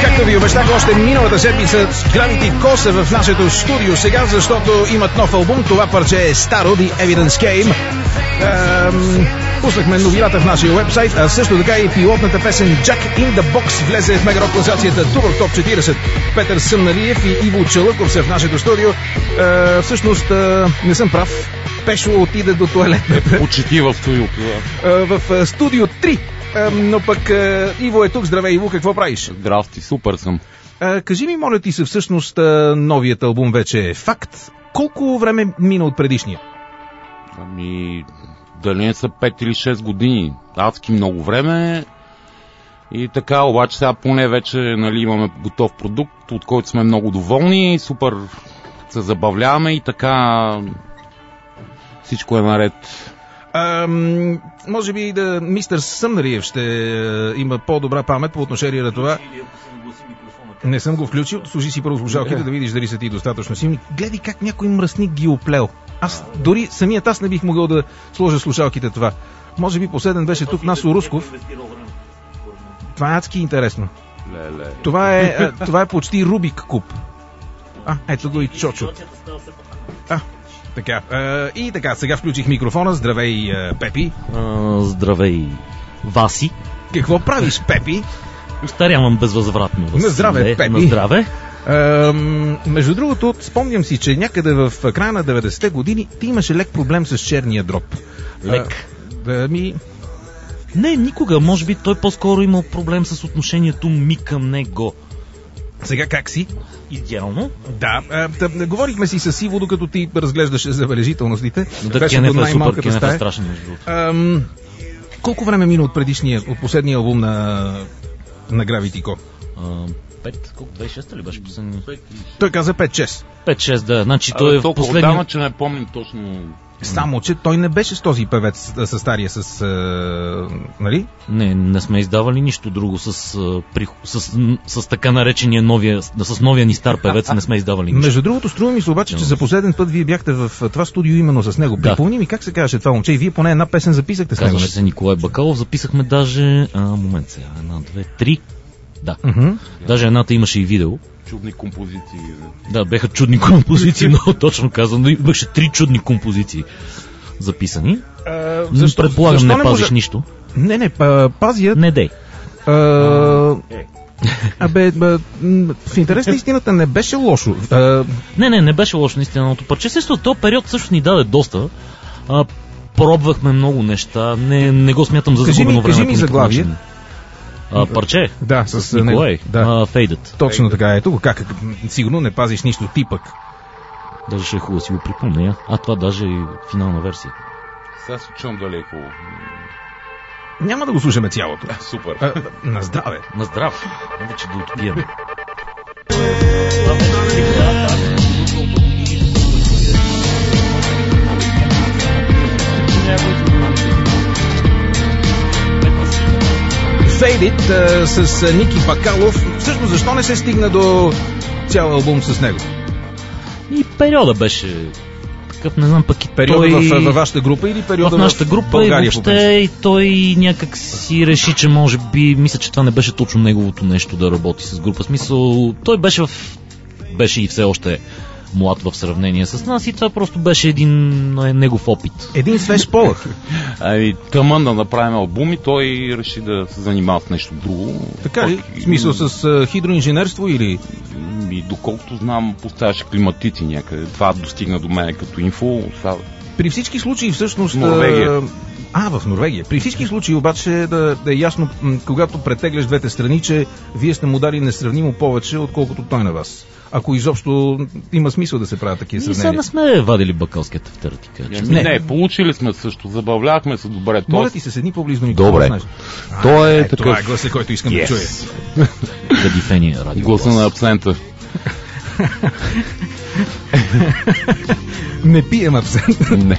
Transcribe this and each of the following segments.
Както ви обещах още миналата седмица, Gravity Cause е в нашето студио сега, защото имат нов албум. Това парче е старо, The Evidence Came. Пуснахме новината в нашия уебсайт, а също така и пилотната песен Jack in the Box влезе в мегарок класацията Tour Top 40. Петър Съмналиев и Иво Чалъков са в нашето студио. Всъщност не съм прав. Пешо отиде до тоалетната. Почети в студиото. В студио 3. Но пък Иво е тук. Здравей, Иво, какво правиш? Здрасти, супер съм. Кажи ми, моля ти се, всъщност новият албум вече е факт. Колко време мина от предишния? Дали не са 5 или 6 години. Адски много време. И така, обаче сега поне вече имаме готов продукт, от който сме много доволни. Супер се забавляваме и така всичко е наред. Може би мистер Съмналиев ще има по-добра памет по отношение на това. Не съм го включил. Служи си първо слушалките, да видиш дали са ти достатъчно силни. Гледай как някой мръсник ги оплел. Дори самият аз не бих могъл да сложа слушалките това. Може би последен беше тук Насо Русков. Това е адски интересно. Това е почти Рубик куб. Ето го и Чочо. Така. И така, сега включих микрофона. Здравей, Пепи. Здравей, Васи. Какво правиш, Пепи? Остарявам безвъзвратно. На здраве, Пепи. На здраве. Между другото, спомням си, че някъде в края на 90-те години ти имаше лек проблем с черния дроб. Лек? Не, никога. Може би той по-скоро имал проблем с отношението ми към него. Сега как си? Идеално. Да. Говорихме си с Иво, докато ти разглеждаше забележителностите. Да, Кенеф е супер, Кенеф е страшен между другото. Колко време мина от последния албум на Gravity Cause? 26 ли беше последния? Той каза 5-6. 5-6, да. Значи той е толкова последния... отдавна, че не помним точно... Само, че той не беше с този певец, с стария, нали? Не сме издавали нищо друго с така наречения новия ни стар певец, не сме издавали нищо. Между другото, струва ми се обаче, че за последен път вие бяхте в това студио именно с него. Припомни ми как се казваше това момче и вие поне една песен записахте с него. Казваше се Николай Бакалов, записахме даже... момент сега, 1, 2, 3... Да. Даже едната имаше и видео. Чудни композиции. Да, беха чудни композиции, много точно казано. Имаше 3 чудни композиции записани. Предполагам, не пазиш нищо. Не, пазя. Не дей. В интерес на истината не беше лошо. Не беше лошо наистина. Парче също този период също ни даде доста. Пробвахме много неща. Не го смятам за загубено време. Кажи ми заглавие. Парче? Да, с Николай. Да. Faded. Точно така. Ето го как. Сигурно не пазиш нищо ти пък. Даже ще е хубаво да си го припомня. Това даже е финална версия. Сега се чувам далеко. Няма да го слушаме цялото. Супер. На здраве. На здраве. Вече да отпием. Faded с Ники Бакалов. Всъщност защо не се стигна до цял албум с него? И периода беше такъв, не знам пък и периода той... във вашата група или периода в нашата група България, и въобще и той някак си реши, че може би, мисля, че това не беше точно неговото нещо да работи с група. Смисъл, той беше и все още млад в сравнение с нас и това просто беше един негов опит. Един свеж полъх. Тъмън да направим албум и той реши да се занимава с нещо друго. Така ли? В смисъл с хидроинженерство или... И доколкото знам, поставяше климатици някъде. Това достигна до мен като инфо. При всички случаи всъщност... Норвегия. В Норвегия. При всички случаи обаче да е ясно, когато претегляш двете страни, че вие сте му дали несравнимо повече, отколкото той на вас. Ако изобщо има смисъл да се правят такива сравнения. Ние сега не сме вадили бакалския тефтер, ти кажа. Не, получили сме също, забавлявахме се добре. Моля ти се, седни по-близо ни. Добре. Това е гласа, който искам да чуя. Кадифение радио. Гласа на абсента. Не пием абсент. Не.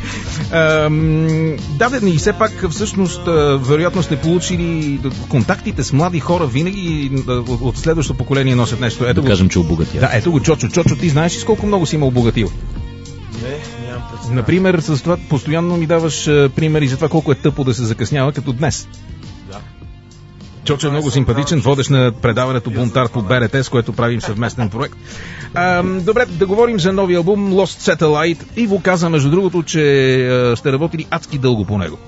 И все пак всъщност вероятно сте получили контактите с млади хора винаги от следващото поколение носят нещо. Ето кажем, че обогатя. Да, ето го Чочо. Чочо, ти знаеш ли с колко много си ме обогатил? Не, нямам представа. Например, с това постоянно ми даваш примери за това колко е тъпо да се закъснява, като днес. Да. Чочо е много симпатичен, водещ на предаването Бунтар по БРТ, с което правим съвместен проект. Добре, да говорим за новия албум Lost Satellite. Иво каза, между другото, че сте работили адски дълго по него.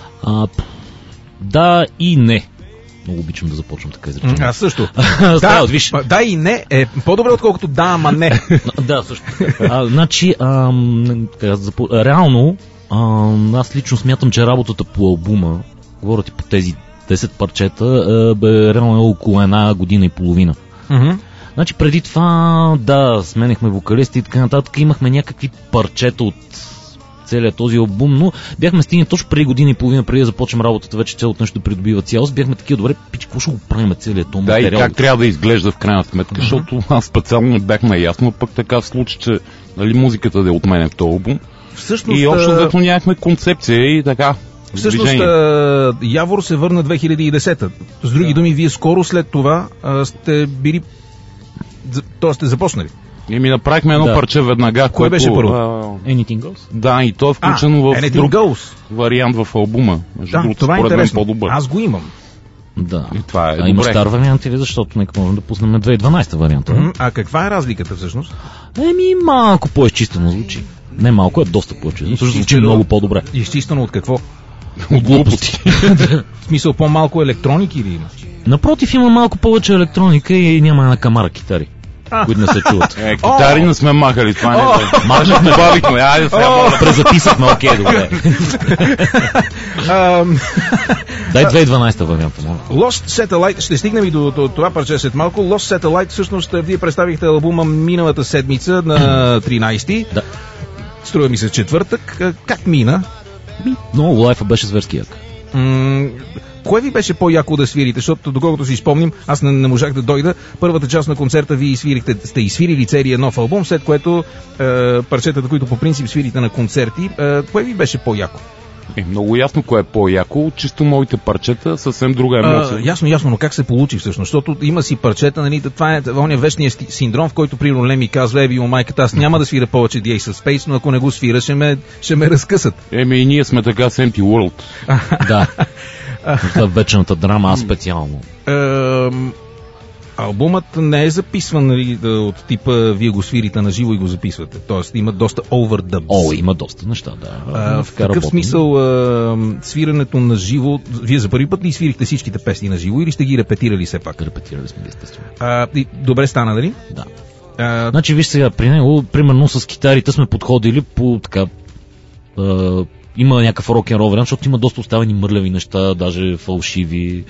Да и не. Много обичам да започвам така изречение. Аз също. Да и не е по-добре, отколкото да, ама не. Да, също. Значи, реално, аз лично смятам, че работата по албума, говоря ти по тези 10 парчета, реално е около една година и половина. Значи преди това, да, сменихме вокалисти и така нататък, имахме някакви парчета от целият този албум, но бяхме стигнали точно преди година и половина, преди да започнем работата, вече цялото нещо придобива цялост, бяхме такива, добре, пич, какво ще го правим целият този материал? Да, и как трябва да изглежда в крайна сметка, защото аз специално не бях наясно, пък така в случай, че музиката да е от мен в този албум. Всъщност, и общо взето нямахме концепция и така. Всъщност, Явор се върна 2010-та. С други думи, вие скоро след това сте били, т.е. сте започнали. И ми направихме едно парче веднага. Кое беше първо? Anything Goes? Да, и то е включено в друг вариант в албума. Да, това е интересно. По-добър. Аз го имам. Да. И това е има стар вариант или защото нека можем да пуснем 2012 варианта. А каква е разликата всъщност? Малко по-изчистено звучи. Не малко, е доста по-изчистено. Също звучи много по-добре. Изчистено от какво? От глупости. В смисъл по-малко електроники или има? Напротив, има малко повече електроника и няма една камара китари, които не се чуват. Китари не сме махали, това не е. Махнахме, добавихме. Айде сега. Презаписахме, окей, добре. Дай 2012 варианта, моля. Lost Satellite, ще стигнем и до това парче след малко. Lost Satellite, всъщност, вие представихте албума миналата седмица на 13-ти. Да. Струва ми се четвъртък. Как мина? Много лайфа беше зверски як. Кое ви беше по-яко да свирите? Защото, доколкото си спомним, аз не можах да дойда. Първата част на концерта вие сте изсвирили целия нов албум, след което парчетата, които по принцип свирите на концерти, кое ви беше по-яко? Много ясно кое е по-яко. Чисто моите парчета, съвсем друга емоция. Ясно, но как се получи всъщност? Защото има си парчета, нали, това е ония вечния синдром, в който примерно Леми казва, Еви, майката, аз няма да свиря повече The Ace of Space, но ако не го свира, ще ме разкъсат. И ние сме така с Empty World. Да. Това вечната драма, аз специално. Албумът не е записван, нали, от типа вие го свирите на живо и го записвате. Тоест има доста overdubs. Има доста неща, да. В такъв смисъл свирането на живо, вие за първи път ли свирихте всичките песни на живо или сте ги репетирали все пак? Репетирали сме, естествено. Добре стана, дали? Да. Значи, виж сега, при него, примерно с китарите сме подходили по така... има някакъв рок-н-рол вариант, защото има доста оставени мърляви неща, даже фалшиви.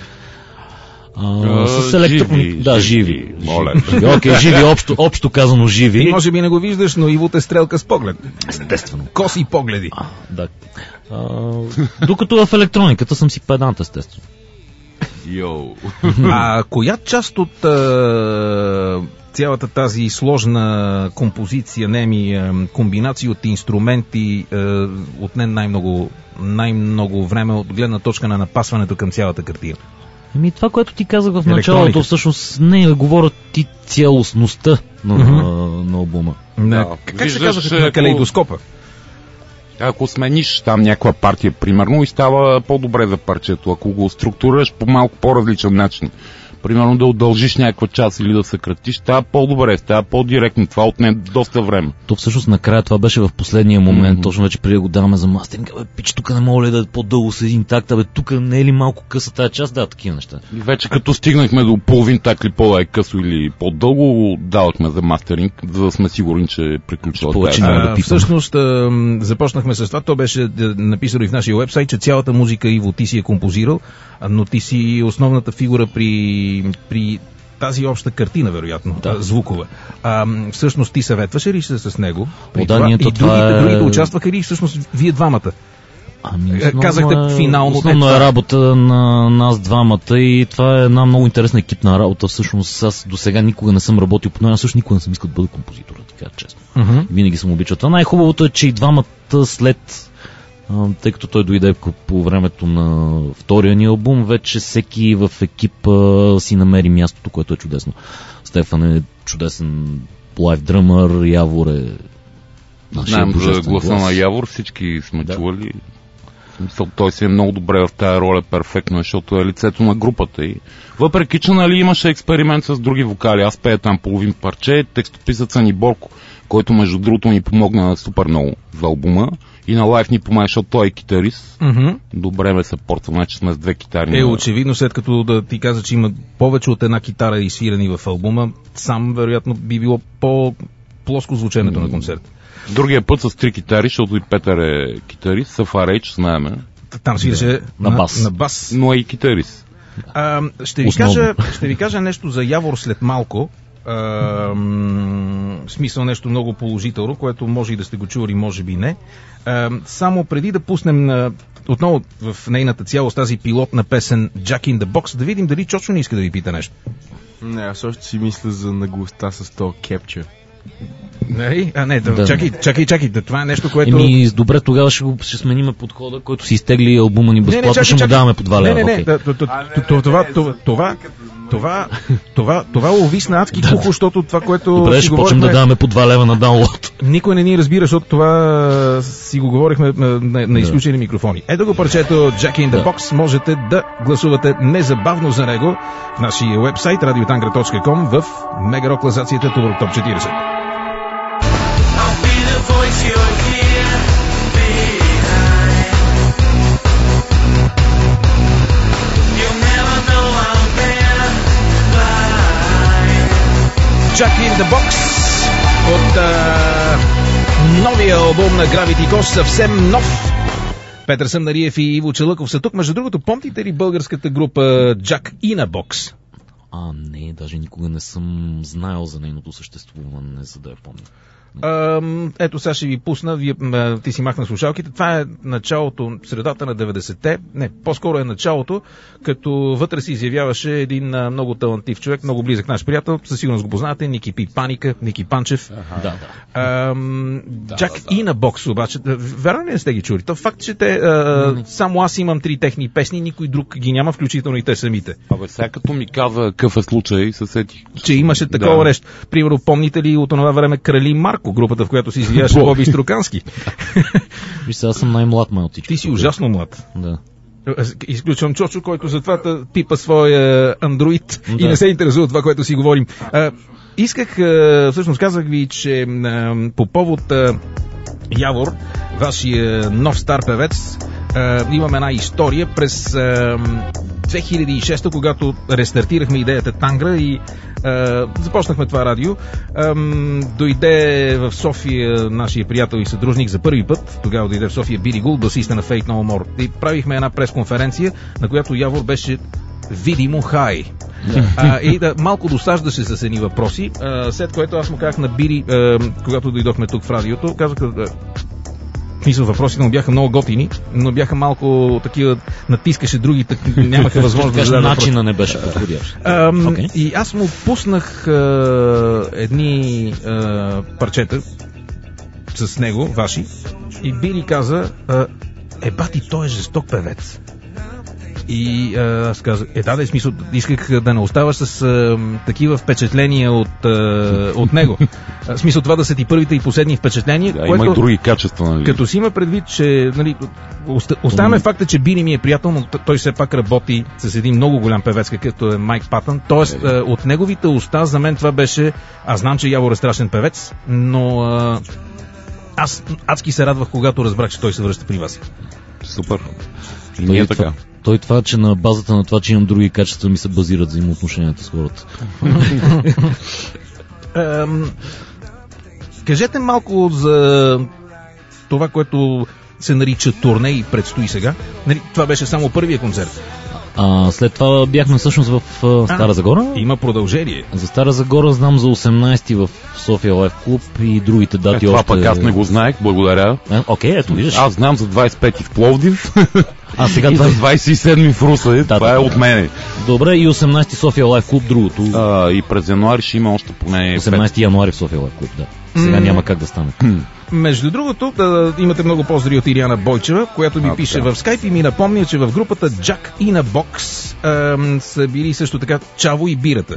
С електронни... Да, живи. Моля. Окей, живи, общо казано живи. И може би не го виждаш, но Иво те стрелка с поглед. Естествено. Коси погледи. Да. Докато в електрониката съм си педант, естествено. Йоу. Коя част от цялата тази сложна композиция, комбинации от инструменти отне най-много време от гледна точка на напасването към цялата картина? Това, което ти казах в началото, всъщност не говорят ти цялостността на албума. Как се казваше на калейдоскопа? Ако смениш там някаква партия, примерно, и става по-добре за парчето. Ако го структурираш по малко по-различен начин, примерно да удължиш някаква част или да съкратиш, става по-добре, става по-директно. Това отне доста време. То всъщност накрая това беше в последния момент, точно вече преди да го даваме за мастеринг. Пич, тук не мога ли да е по-дълго с един такт, тук не е ли малко къса тази част? Да, такива неща. И вече като стигнахме до половин такт или по-късо или по-дълго, давахме за мастеринг, за да сме сигурни, че е приключила. Всъщност започнахме с това. То беше написано и в нашия уебсайт, че цялата музика Иво ти си е композирал, но ти си основната фигура при тази обща картина, вероятно, звукова. Всъщност ти съветваше ли се с него? Другите участваха ли всъщност вие двамата? Казахте финално. Основно е работа на нас двамата и това е една много интересна екипна работа. Всъщност аз до сега никога не съм работил по нея, всъщност никога не съм искал да бъда композитор, така честно. Винаги съм обичал това. Най-хубавото е, че и двамата след, тъй като той дойде по времето на втория ни албум, вече всеки в екипа си намери мястото, което е чудесно. Стефан е чудесен лайв дръмър, Явор е Знаем за гласа на Явор, всички сме чували. Мисъл, той си е много добре в тая роля, перфектно, защото е лицето на групата. И въпреки, че нали, имаше експеримент с други вокали, аз пея там половин парче, текстописъца ни Борко, който между другото ни помогна супер много за албума. И на лайф ни помага, защото той е китарист. Добре ме се порта, значи сме с две китари. Очевидно, след като да ти каза, че има повече от една китара изсвирани в албума, сам вероятно би било по-плоско звученето на концерт. Другия път с три китари, защото и Петър е китарист, Сафарейч, знаеме. Там свираше на бас. Но е и китарист. Ще ви кажа нещо за Явор след малко. В смисъл нещо много положително, което може и да сте го чували, може би не. Само преди да пуснем отново в нейната цялост тази пилотна песен Jack in the Box, да видим дали Чочо не иска да ви пита нещо. Не, аз още си мисля за наглостта с този кепчер. Чакай, това е нещо, което... Добре, тогава ще сменим подхода, който си изтегли албума ни безплатно, ще му даваме по 2 лева. Това увисна адски кухо, защото това, което добре, ще почнем да даваме по 2 лева на даунлоад. Никой не ни разбира, защото това си го говорихме на изключени микрофони. Ето го парчето Jack in the Box. Можете да гласувате незабавно за него в нашия уебсайт radiotangra.com в Мегарок класацията Tour Top 40. Jack in the Box от новия албум на Gravity Ghost, съвсем нов. Петър Съмнариев и Иво Челъков са тук. Между другото, помните ли българската група Jack in a Box? Не, даже никога не съм знаел за нейното съществуване, за да я помня. Ето сега ще ви пусна, ти си махна слушалките. Това е началото, средата на 90-те, по-скоро е началото, като вътре се изявяваше един много талантлив човек, много близък наш приятел, със сигурност го познавате, Ники Паника, Ники Панчев. Jack in a Box обаче, верно ли не сте ги чули? То факт, че те, само аз имам 3 техни песни, никой друг ги няма, включително и те самите. Сега като ми каза какъв е случай, се сетих. Че имаше такова нещо. Примерно, помните ли от това време Крали Марко, групата, в която си извияваше Боби Струкански? Виж, сега съм най-млад май от всички. Ти си ужасно млад. Да. Изключвам Чочо, който затова пипа своя андроид и не се интересува от това, което си говорим. Исках, всъщност казах ви, че по повод Явор, вашия нов стар певец, имам една история през 2006, когато рестартирахме идеята Тангра и започнахме това радио. Дойде в София нашия приятел и съдружник за първи път. Тогава дойде в София Бири Гул, басиста на Fate No More. И правихме една пресконференция, на която Явор беше видимо хай. И малко досаждаше с едни въпроси, след което аз му казах на Бири, когато дойдохме тук в радиото, казах, мисля, въпросите му бяха много готини, но бяха малко такива, натискаше другите, нямаха възможност да зададат въпроси. Начина не беше подходящ. И аз му пуснах едни парчета с него, ваши, и Бири каза, бати, той е жесток певец. И аз казах, да, смисъл, исках да не оставаш с такива впечатления от него. В смисъл това да са ти първите и последни впечатления. Да, има и други качества. Нали? Като си има предвид, че нали, оставяме факта, че Бири ми е приятел, но той все пак работи с един много голям певец, какъвто е Майк Патън. Тоест, от неговите уста за мен това беше, аз знам, че Явор е страшен певец, но аз адски се радвах, когато разбрах, че той се връща при вас. Супер. И ние така. Той това, че на базата на това, че имам други качества, ми се базират взаимоотношенията с хората. Кажете малко за това, което се нарича турне и предстои сега. Това беше само първия концерт. След това бяхме всъщност в Стара Загора. Има продължение. За Стара Загора знам за 18-ти в София Лайф Клуб и другите дати това още... Това пък аз не го знаех, благодаря. Окей, ето виждаш. Аз знам за 25-ти в Пловдив сега и за 27-ми в Русе. Това е от мене. Добре, и 18-ти София Лайф Клуб, другото. И през януари ще има още поне 18 януари в София Лайф Клуб, да. Сега няма как да стане. Между другото, имате много поздрави от Ириана Бойчева, която ми пише в скайп и ми напомня, че в групата Jack in a Box са били също така Чаво и Бирата.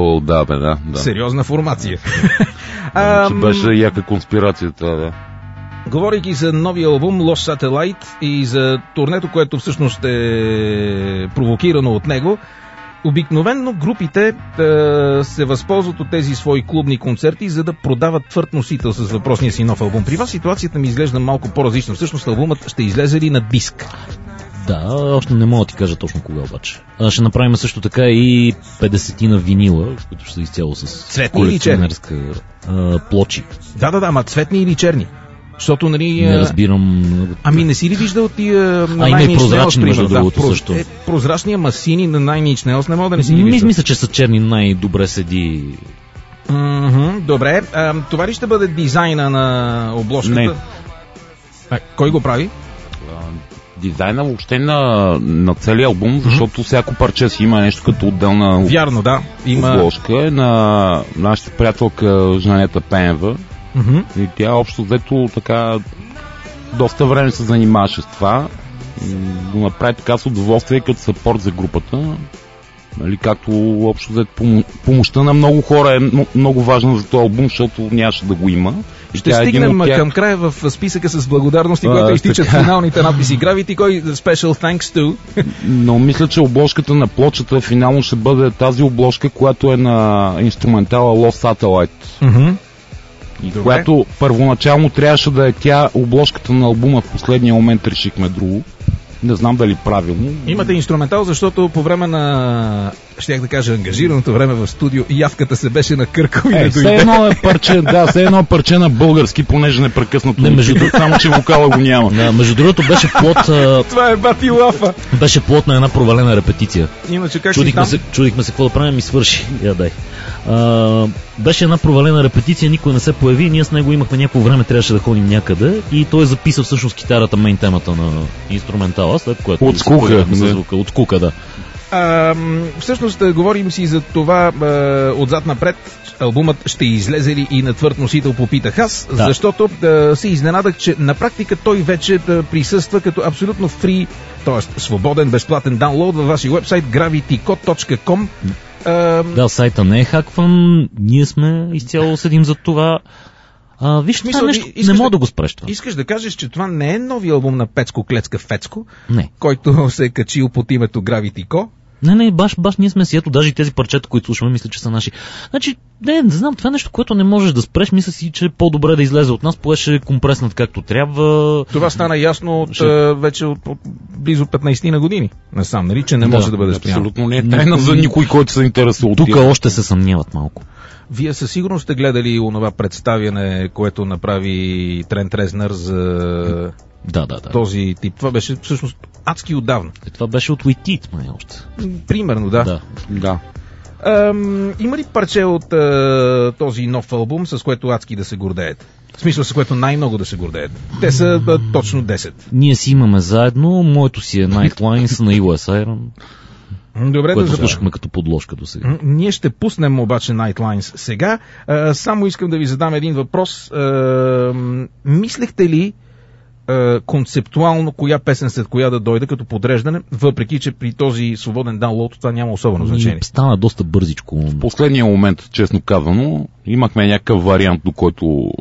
Да. Сериозна формация. Че беше яка конспирация това, да. Говорейки за новия албум Lost Satellite и за турнето, което всъщност е провокирано от него, обикновенно групите се възползват от тези свои клубни концерти, за да продават твърд носител с въпросния си нов албум. При вас ситуацията ми изглежда малко по-различно. Всъщност албумът ще излезе ли на диск? Да, още не мога да ти кажа точно кога обаче. Ще направим също така и 50-на винила, които ще са изцяло с колекционерска плочи. Да, ама цветни или черни? Защото, нали... Не разбирам... Ами не си ли виждал тия... има и прозрачни, между другото, също. Прозрачния масини на Nine Inch Nails не мога да не си ги виждал. Мисля, че са черни, най-добре седи... Добре. Това ли ще бъде дизайна на обложката? Не. Кой го прави? Дизайна въобще на целия албум, защото всяко парче си има нещо като отделна Вярно, да. обложка на нашата приятелка Жанета Пенева. И тя общо взето така доста време се занимаваше с това. Го направи така с удоволствие като съпорт за групата. Нали, както общо взето помощта на много хора е много важна за този албум, защото нямаше да го има. Ще стигнем към края в списъка с благодарности, който изтичат финалните надписи. Gravity, кой Special Thanks to? Но мисля, че обложката на плочата финално ще бъде тази обложка, която е на инструментала Lost Satellite. И която първоначално трябваше да е тя обложката на албума, в последния момент решихме друго. Не знам дали правилно. Имате инструментал, защото по време на, щях да кажа, ангажираното време в студио, явката се беше накъркал и не дойде. Все едно парче на български, понеже непрекъснато. Само че вокала го няма. Да, между другото беше плод... Това е бати лафа. Беше плод на една провалена репетиция. Иначе как чудихме се какво да правим и свърши. Дай. Беше една провалена репетиция, никой не се появи и ние с него имахме някакво време, трябваше да ходим някъде и той записа всъщност китарата, мейн темата на инструментала, след което... От скука. От скука, да. Всъщност говорим си за това отзад напред. Албумът ще излезе ли и на твърд носител, попитах аз, защото се изненадах, че на практика той вече присъства като абсолютно фри, т.е. свободен, безплатен даунлоуд във вашия вебсайт gravitycode.com. Да, сайта не е хакван, ние сме изцяло седим за това. Виж, това нещо не мога да го спреш това. Искаш да кажеш, че това не е нови албум на Пецко Клецка Фецко, не, който се е качил под името Gravity Co? Не, баш ние сме си, ето даже и тези парчета, които слушаме, мисля, че са наши. Значи, не знам, това е нещо, което не можеш да спреш, мисля си, че е по-добре да излезе от нас, поеше компреснат както трябва. Това стана ясно вече от близо 15 на години насам, нали, че не може да бъде спряно. Абсолютно не е тайна за никой, който се интересува. Тук още се съмняват малко. Вие със сигурност сте гледали онова представяне, което направи Трент Резнър за този тип. Това беше всъщност адски отдавна. Това беше от Уитит, май още. Примерно, да. Има ли парче от този нов албум, с което адски да се гордеете? В смисъл, с което най-много да се гордеете? Те са точно 10. Ние си имаме заедно. Моето си е Nightlines на US Iron. Добре, което слушахме като подложка до сега. Ние ще пуснем обаче Nightlines сега. Само искам да ви задам един въпрос. Мислехте ли концептуално коя песен след коя да дойде като подреждане, въпреки че при този свободен даунлоуд това няма особено значение? Стана доста бързичко. В последния момент, честно казано, имахме някакъв вариант, до който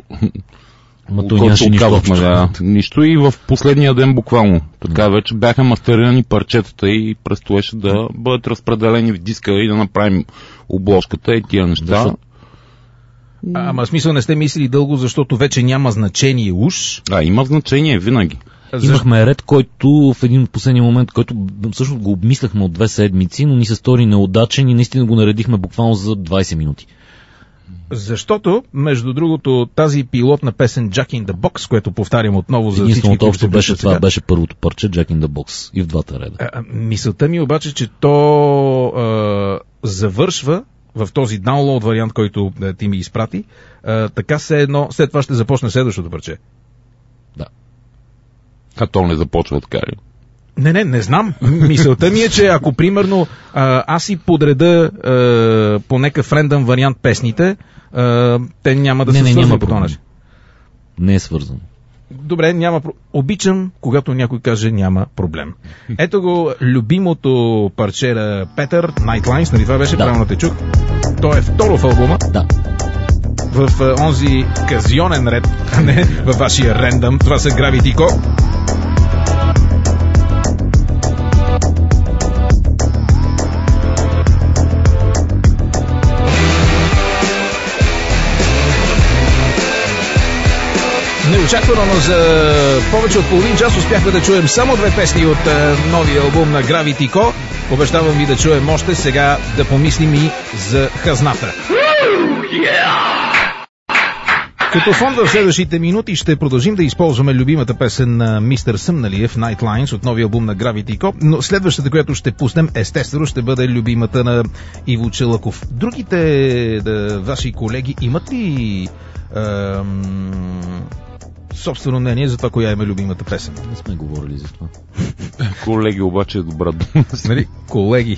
отказахме нищо и в последния ден буквално. Така вече бяха мастерирани парчетата и предстоеше да бъдат разпределени в диска и да направим обложката и тия неща. Ама смисъл не сте мислили дълго, защото вече няма значение уж? Има значение винаги. Имахме ред, който в един последния момент, който всъщност го обмисляхме от 2 седмици, но ни се стори неудачен и наистина го наредихме буквално за 20 минути. Защото, между другото, тази пилотна песен Jack in the Box, което повтарям отново за всички, които общо беше това, беше първото парче Jack in the Box и в двата реда. Мисълта ми обаче, че то завършва в този даунлоуд вариант, който ти ми изпрати, така се едно, след това ще започне следващото парче. Да. А то не започва така ли? Не знам. Мисълта ми е, че ако примерно аз си подреда по някакъв рендъм вариант песните, те няма да се свързват по този начин. Не е свързано. Добре, няма. Обичам, когато някой каже няма проблем. Ето го любимото парче на Петър, Nightlines, нали това беше правилно те чух? То е второ в албума. Да. в онзи казионен ред, а не във вашия рендъм. Това са Gravity Co. Неочаквано, но за повече от половин час успяхме да чуем само две песни от новия албум на Gravity Co. Обещавам ви да чуем още. Сега да помислим и за хазната. Като фон в следващите минути ще продължим да използваме любимата песен на Мистер Съмналиев, Night Lines, от новия албум на Gravity Co. Но следващата, която ще пуснем, естествено ще бъде любимата на Иво Чалъков. Другите ваши колеги имат ли собствено мнение за това, коя е любимата песен? Не сме говорили за това. Колеги обаче е добра дума. Нали? Колеги.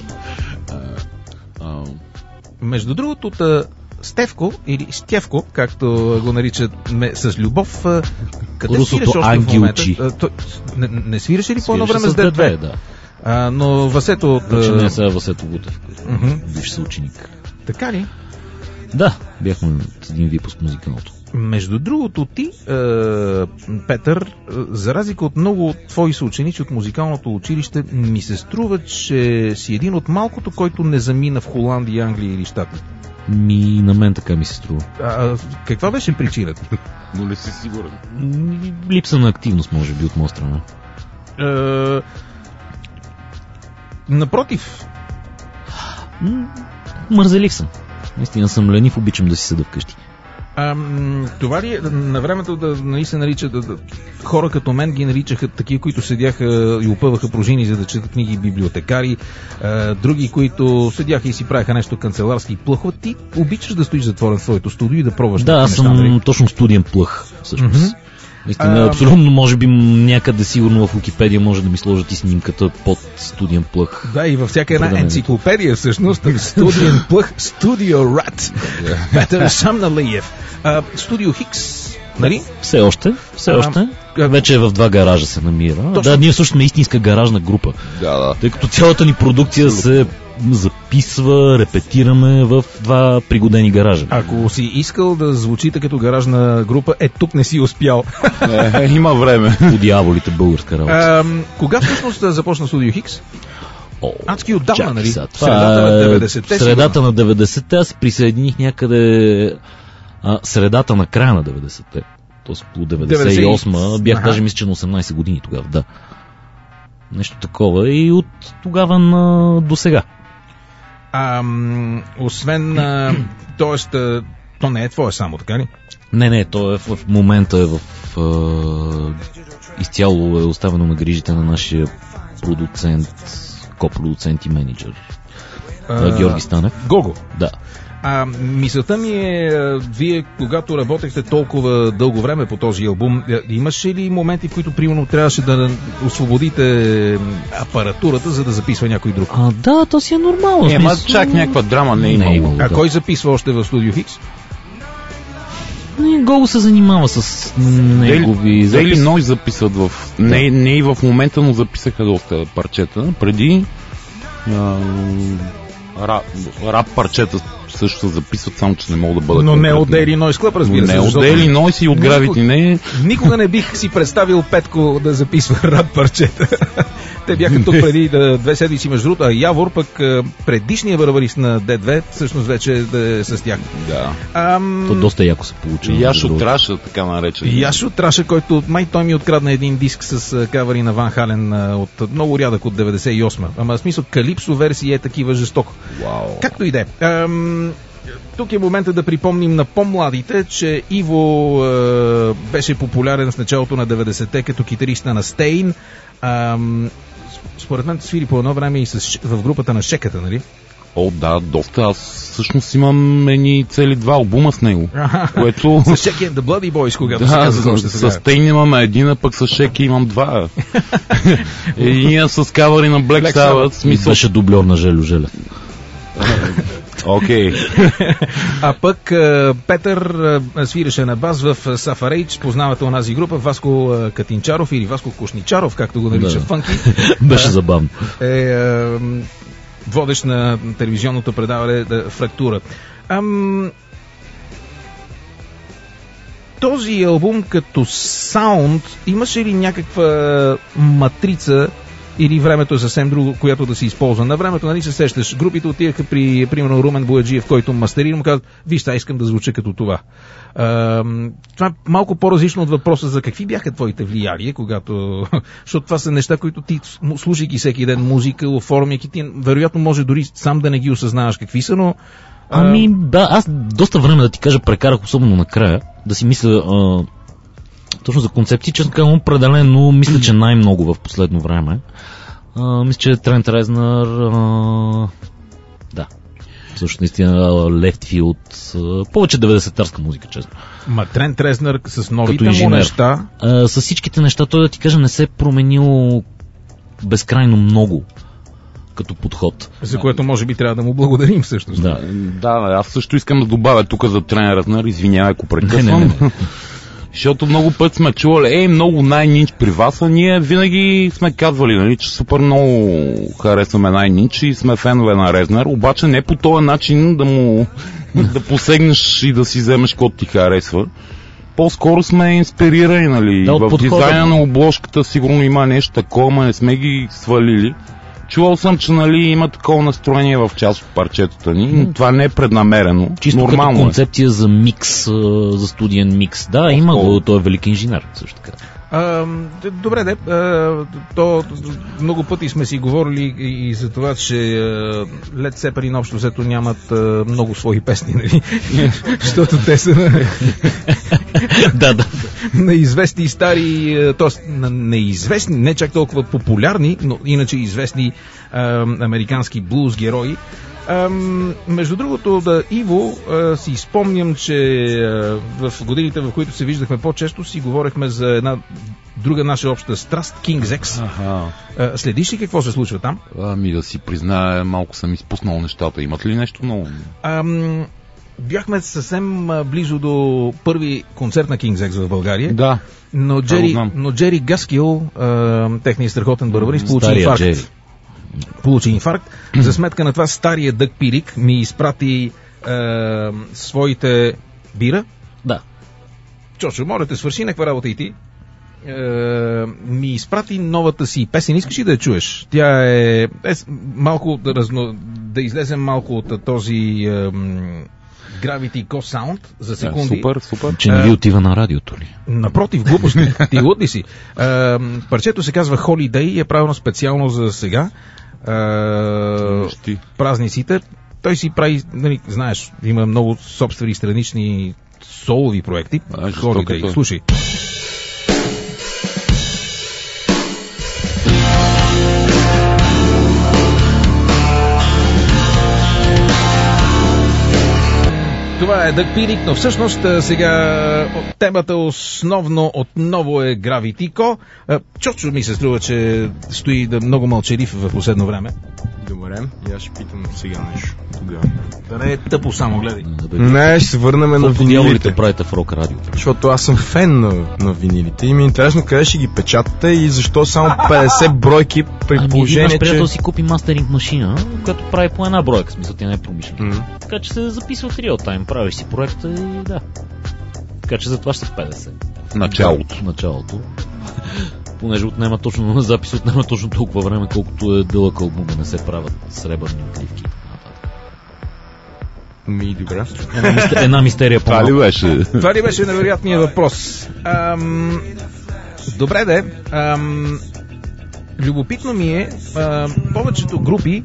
Между другото, от Стевко или Стевко, както го наричат с любов, къде свираш още в момента? Не свираш ли по едно време с D2? Да. Но Васето от... Вече не е сега Васето Бутев. Бивш съученик. Така ли? Да, бяхме с един випуск музикалното. Между другото, ти, Петър, за разлика от много твои съученици от музикалното училище, ми се струва, че си един от малкото, който не замина в Холандия, Англия или Щатите. На мен така ми се струва. Каква беше причината? Но не си сигурен. Липса на активност, може би, от моя страна. Напротив. Мързелив съм. Наистина съм ленив, обичам да си седа вкъщи. Това ли на времето нали се нарича хора като мен ги наричаха такива, които седяха и опъваха пружини, за да четат книги, библиотекари, други, които седяха и си правеха нещо канцеларски плъхва. Ти обичаш да стоиш затворен в своето студио и да пробваш. Да, аз съм точно студиен плъх, всъщност. Наистина, абсолютно, може би някъде сигурно в Википедия може да ми сложат и снимката под студиен плъх. Да, и във всяка една енциклопедия всъщност студиен плъх, Студио Рат, Петър Съмналиев. Студио Хикс, нали? Все още. Вече в 2 гаража се намира. Точно. Да, ние също сме истинска гаражна група. Да. Тъй като цялата ни продукция се записва, репетираме в 2 пригодени гаража. Ако си искал да звучите като гаражна група, тук не си успял. Има време. По дяволите, българска работа. Кога всъщност започна Студио Хикс? Адски отдавна, нали? Средата на 90-те. Средата на 90-те, аз се присъединих някъде средата на края на 90-те. Тоест по 98-ма. Бях даже мисля, че на 18 години тогава, да. Нещо такова и от тогава до сега. Освен, т.е. то не е твое само, така ли? Не, то е в момента изцяло е оставено на грижите на нашия продуцент, копродуцент и менеджер. Георги Станев. Гого? Да. Мисълта ми е, вие, когато работехте толкова дълго време по този албум, имаше ли моменти, в които, примерно, трябваше да освободите апаратурата, за да записва някой друг? Да, то си е нормално. Чак някаква драма не е имало. Кой записва още в Студио Хикс? Гого се занимава с негови записи. Дейли Нойз записват не и в момента, но записаха доста парчета. Преди рап парчета също се записват, само че не могат да бъдат. Но не от Дейли Нойз Клъб, разбира се. Не от Дейли Нойз и от Gravity не. Никога не бих си представил Петко да записва рап парчета. Те бяха тук преди 2 седмици, между другото, а Явор пък предишния върварист на D2 всъщност вече да е с тях. Да. То доста яко се получи. Яшо Траша, така наречен. Яшо Траша, който май той ми открадна един диск с кавъри на Ван Хален от много рядък от 98-ма. Ама в смисъл Калипсо версия е такива жестоко. Вау. Както и да е. Тук е момента да припомним на по-младите, че Иво беше популярен в началото на 90-те като китариста на Стейн. Според мен свири по едно време и в групата на Шеката, нали? Да, доста. Аз всъщност имам цели 2 албума с него. Което... С Шеки and the Bloody Boys, когато се казва още сега. С Стейн имаме един, а пък с Шеки имам 2. И ние с кавъри на Black Sabbath. Беше дублер на Желю Желев. Окей. А пък Петър свиреше на бас в Сафарейдж, познавате онази група, Васко Катинчаров или Васко Кошничаров, както го нарича Фънки. Беше забавно. Водещ на телевизионното предаване Фрактура. този албум като саунд имаше ли някаква матрица или времето е съвсем друго, която да се използва? На времето, нали се сещаш, групите отиваха при, примерно, Румен Бояджиев, който мастерира, му казват, виж, искам да звуча като това. Това е малко по-различно от въпроса за какви бяха твоите влияния, когато... Защото това са неща, които ти, слушайки всеки ден музика, оформяйки ти, вероятно може дори сам да не ги осъзнаваш какви са, но... Да, аз доста време, да ти кажа, прекарах, особено накрая, да си мисля точно за концепции, честно казвам, определено мисля, че най-много в последно време. Мисля, че Трент Резнър, да, също наистина Лефтфилд, повече 90-тарска музика, честно. Ма Трент Резнър с новите му неща? С всичките неща, той да ти кажа, не се е променил безкрайно много като подход. За което може би трябва да му благодарим всъщност. Да, аз също искам да добавя тук за Трент Резнър, извинявай, ако прекъсвам. Не. Защото много път сме чували, много Nine Inch при вас, а ние винаги сме казвали, нали, че супер много харесваме Nine Inch и сме фенове на Резнър, обаче не по този начин да му да посегнеш и да си вземеш каквото ти харесва. По-скоро сме инспирирани, нали, в дизайна на обложката сигурно има нещо такова, но не сме ги свалили. Чувал съм, че, нали, има такова настроение в част от парчетата ни, но това не е преднамерено. Чисто нормално като концепция за микс, за студиен микс. Да, има го, той е велик инженер също така. Добре, то много пъти сме си говорили и за това, че Led Zeppelin общо взето нямат много свои песни, нали? Защото те са на известни стари, т.е. на неизвестни, не чак толкова популярни, но иначе известни американски блуз герои. Между другото, Иво, си спомням, че в годините, в които се виждахме по-често, си говорехме за една друга наша обща страст, King's X. Следиш ли какво се случва там? Да си призная, малко съм изпуснал нещата. Имат ли нещо ново? Бяхме съвсем близо до първи концерт на King's X в България. Да. Но Джери Гаскил, техният страхотен барабанист, получи инфаркт. За сметка на това стария Дъг Пирик ми изпрати своите бира. Да. Чочо, моля те, свърши някаква работа и ти. Ми изпрати новата си песен. Искаш ли да я чуеш? Тя е малко да излезем малко от този Gravity Go Sound за секунди. Супер. Че не ви отива на радиото ли? Напротив, глупости. Ти луд ли си? Парчето се казва Holiday и е правилно специално за сега. Празниците. Той си прави, нали, знаеш, има много собствени странични солови проекти. Holiday. Слушай. Това е Дъг Пирик, но всъщност сега темата основно отново е Gravity Co. Чочо ми се струва, че стои много мълчалив в последно време. Добре, и аз ще питам сега нещо. Тогава. Да не е тъпо само, гледай. Не, ще се върнем на винилите. Правите в Рок Радио. Защото аз съм фен на винилите и ми е интересно къде ще ги печатате и защо само 50 бройки при положение, че... приятел си купи мастеринг машина, която прави по една бройка, в смисъл тя не е промишлена. Така че се записва в реал тайм, правиш си проекта и да. Така че затова ще са 50. В началото. Понеже запис отнема точно толкова време, колкото е дълъг албум, да не се правят сребърни отливки. Добре. Една мистерия по-малко. Това ли беше невероятният въпрос? Добре, любопитно ми е, повечето групи,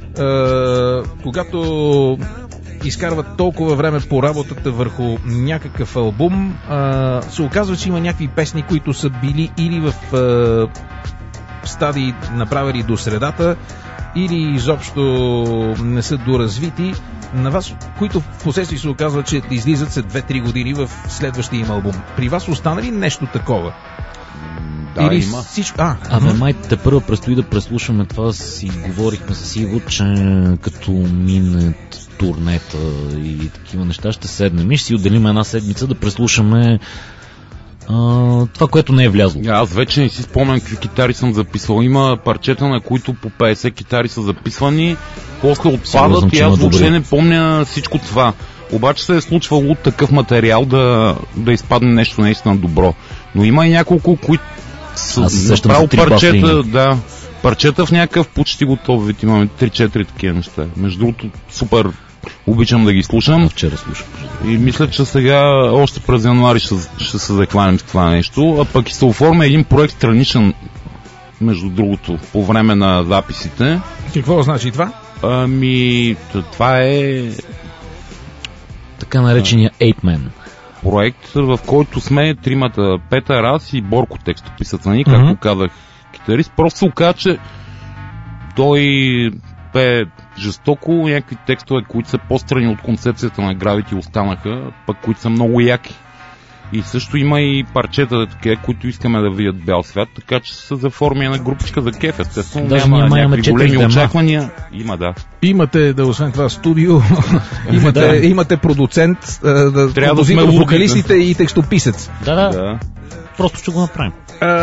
когато изкарват толкова време по работата върху някакъв албум, се оказва, че има някакви песни, които са били или в стадии направени до средата, или изобщо не са доразвити. На вас, които в последствие се оказва, че излизат след 2-3 години в следващия им албум. При вас остана ли нещо такова? Да, или има. Май те първо предстои да преслушаме това, си говорихме с Иво, че като минат турнета и такива неща ще седнем и ще си отделим една седмица да преслушаме това, което не е влязло. Аз вече не си спомням какви китари съм записвал. Има парчета, на които по 50 китари са записвани, после отпадат и аз въобще не помня всичко това. обаче се е случвало такъв материал да изпадне нещо наистина добро. Но има и няколко, които са направо парчета в някакъв почти готов вид. Имаме 3-4 такива неща. Между другото, супер обичам да ги слушам. Вчера слушах. И мисля, че сега още през януари ще се захванем с това нещо. А пък и се оформя един проект страничен, между другото, по време на записите. Какво значи това? Това е така наречения Ape Man. Проект, в който сме тримата, Петър, аз и Борко текстописът на ни, както казах, китарист. Просто се оказа, че той пее жестоко, някакви текстове, които са по-страни от концепцията на Gravity останаха, пък които са много яки. И също има и парчета такива, които искаме да видят бял свят, така че се заформи една групичка за кеф. Естествено, няма някакви големи очаквания. Има, да. Имате, освен това, студио, имате продуцент, композитор, вокалистите и текстописец. Да. Просто ще го направим.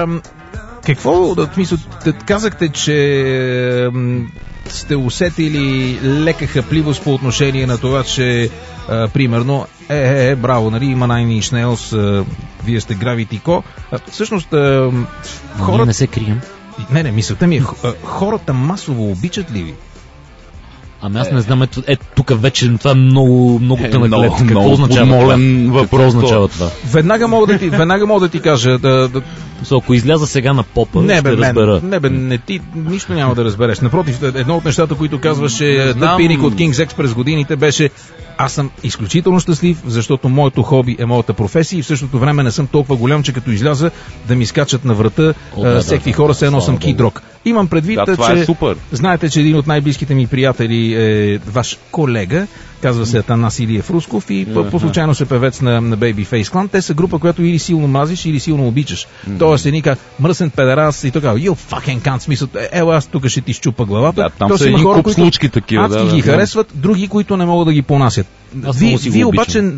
Какво, казахте, че сте усетили лека хапливост по отношение на това, че примерно, браво, нали, има Nine Inch Nails, вие сте Gravity Co. Всъщност, хората... Ние не се крием. Не, мисълта ми е, хората масово обичат ли ви? Ами аз не знам, тук вече това е много тънък лед. Какво означава това? Веднага мога да ти кажа. Ако изляза сега на попа, ще разбера. Ти нищо няма да разбереш. Напротив, едно от нещата, които казваше Тъпиник от King's X през годините, беше: аз съм изключително щастлив, защото моето хоби е моята професия и в същото време не съм толкова голям, че като изляза да ми скачат на врата всеки хора, се едно съм Кид Рок. Имам предвид, че знаете, че един от най-близките ми приятели е ваш колега, казва се Атанас Илиев Русков и по случайно се певец на Babyface Clan. Те са група, която или силно мразиш, или силно обичаш. Тоест е ника мръсен педерас и така, you fucking cunt, смисъл, аз тук ще ти щупа главата. Да, там са едни куп случки такива. Адски ги харесват, други, които не могат да ги понасят. Вие обаче...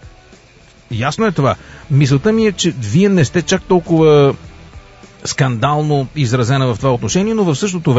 ясно е това. Мисълта ми е, че вие не сте чак толкова скандално изразена в това отношение, но в същото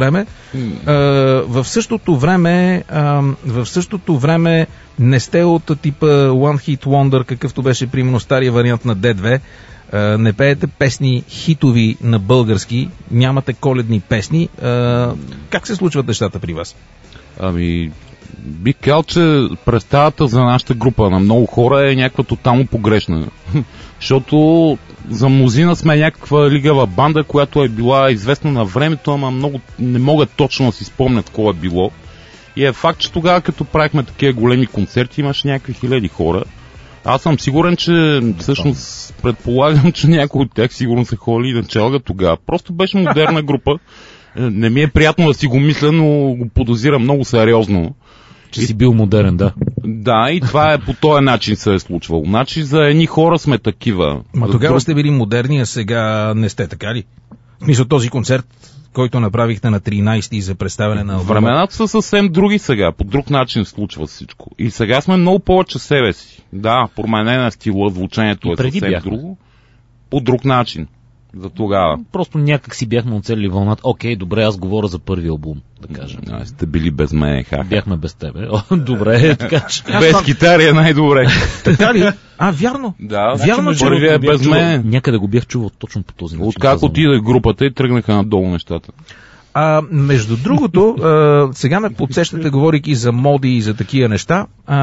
време не сте от типа One Hit Wonder, какъвто беше примерно стария вариант на D2. Не пеете песни хитови на български, нямате коледни песни. Как се случват нещата при вас? Бих казал, че представата за нашата група на много хора е някаква тотално погрешна. Защото за мнозина сме някаква лигава банда, която е била известна на времето, ама много не могат точно да си спомнят какво е било. И е факт, че тогава, като правихме такива големи концерти, имаше някакви хиляди хора. Аз съм сигурен, че всъщност предполагам, че някои от тях сигурно са ходили на челга тогава. Просто беше модерна група. Не ми е приятно да си го мисля, но го подозирам много сериозно. Че си бил модерен, да. Да, и това е по този начин се е случвало. Значи за едни хора сме такива. Тогава сте били модерни, а сега не сте, така ли? В смисъл, този концерт, който направихте на 13-ти за представяне на албума. Времената са съвсем други сега. По друг начин случва всичко. И сега сме много повече себе си. Да, променена стила, звучението е съвсем друго. По друг начин. За тогава. Просто някак си бяхме оцелили вълната. Окей, добре, аз говоря за първи албум, да кажем. Сте били без мен, Бяхме без тебе. Добре, така че. Без китари е най-добре. Така ли? Вярно. Да, вярно, че първия е без мен. Някъде го бях чувал точно по този начин. Откак отида групата и тръгнаха надолу нещата. Между другото, сега ме подсещате, говорейки за моди и за такива неща.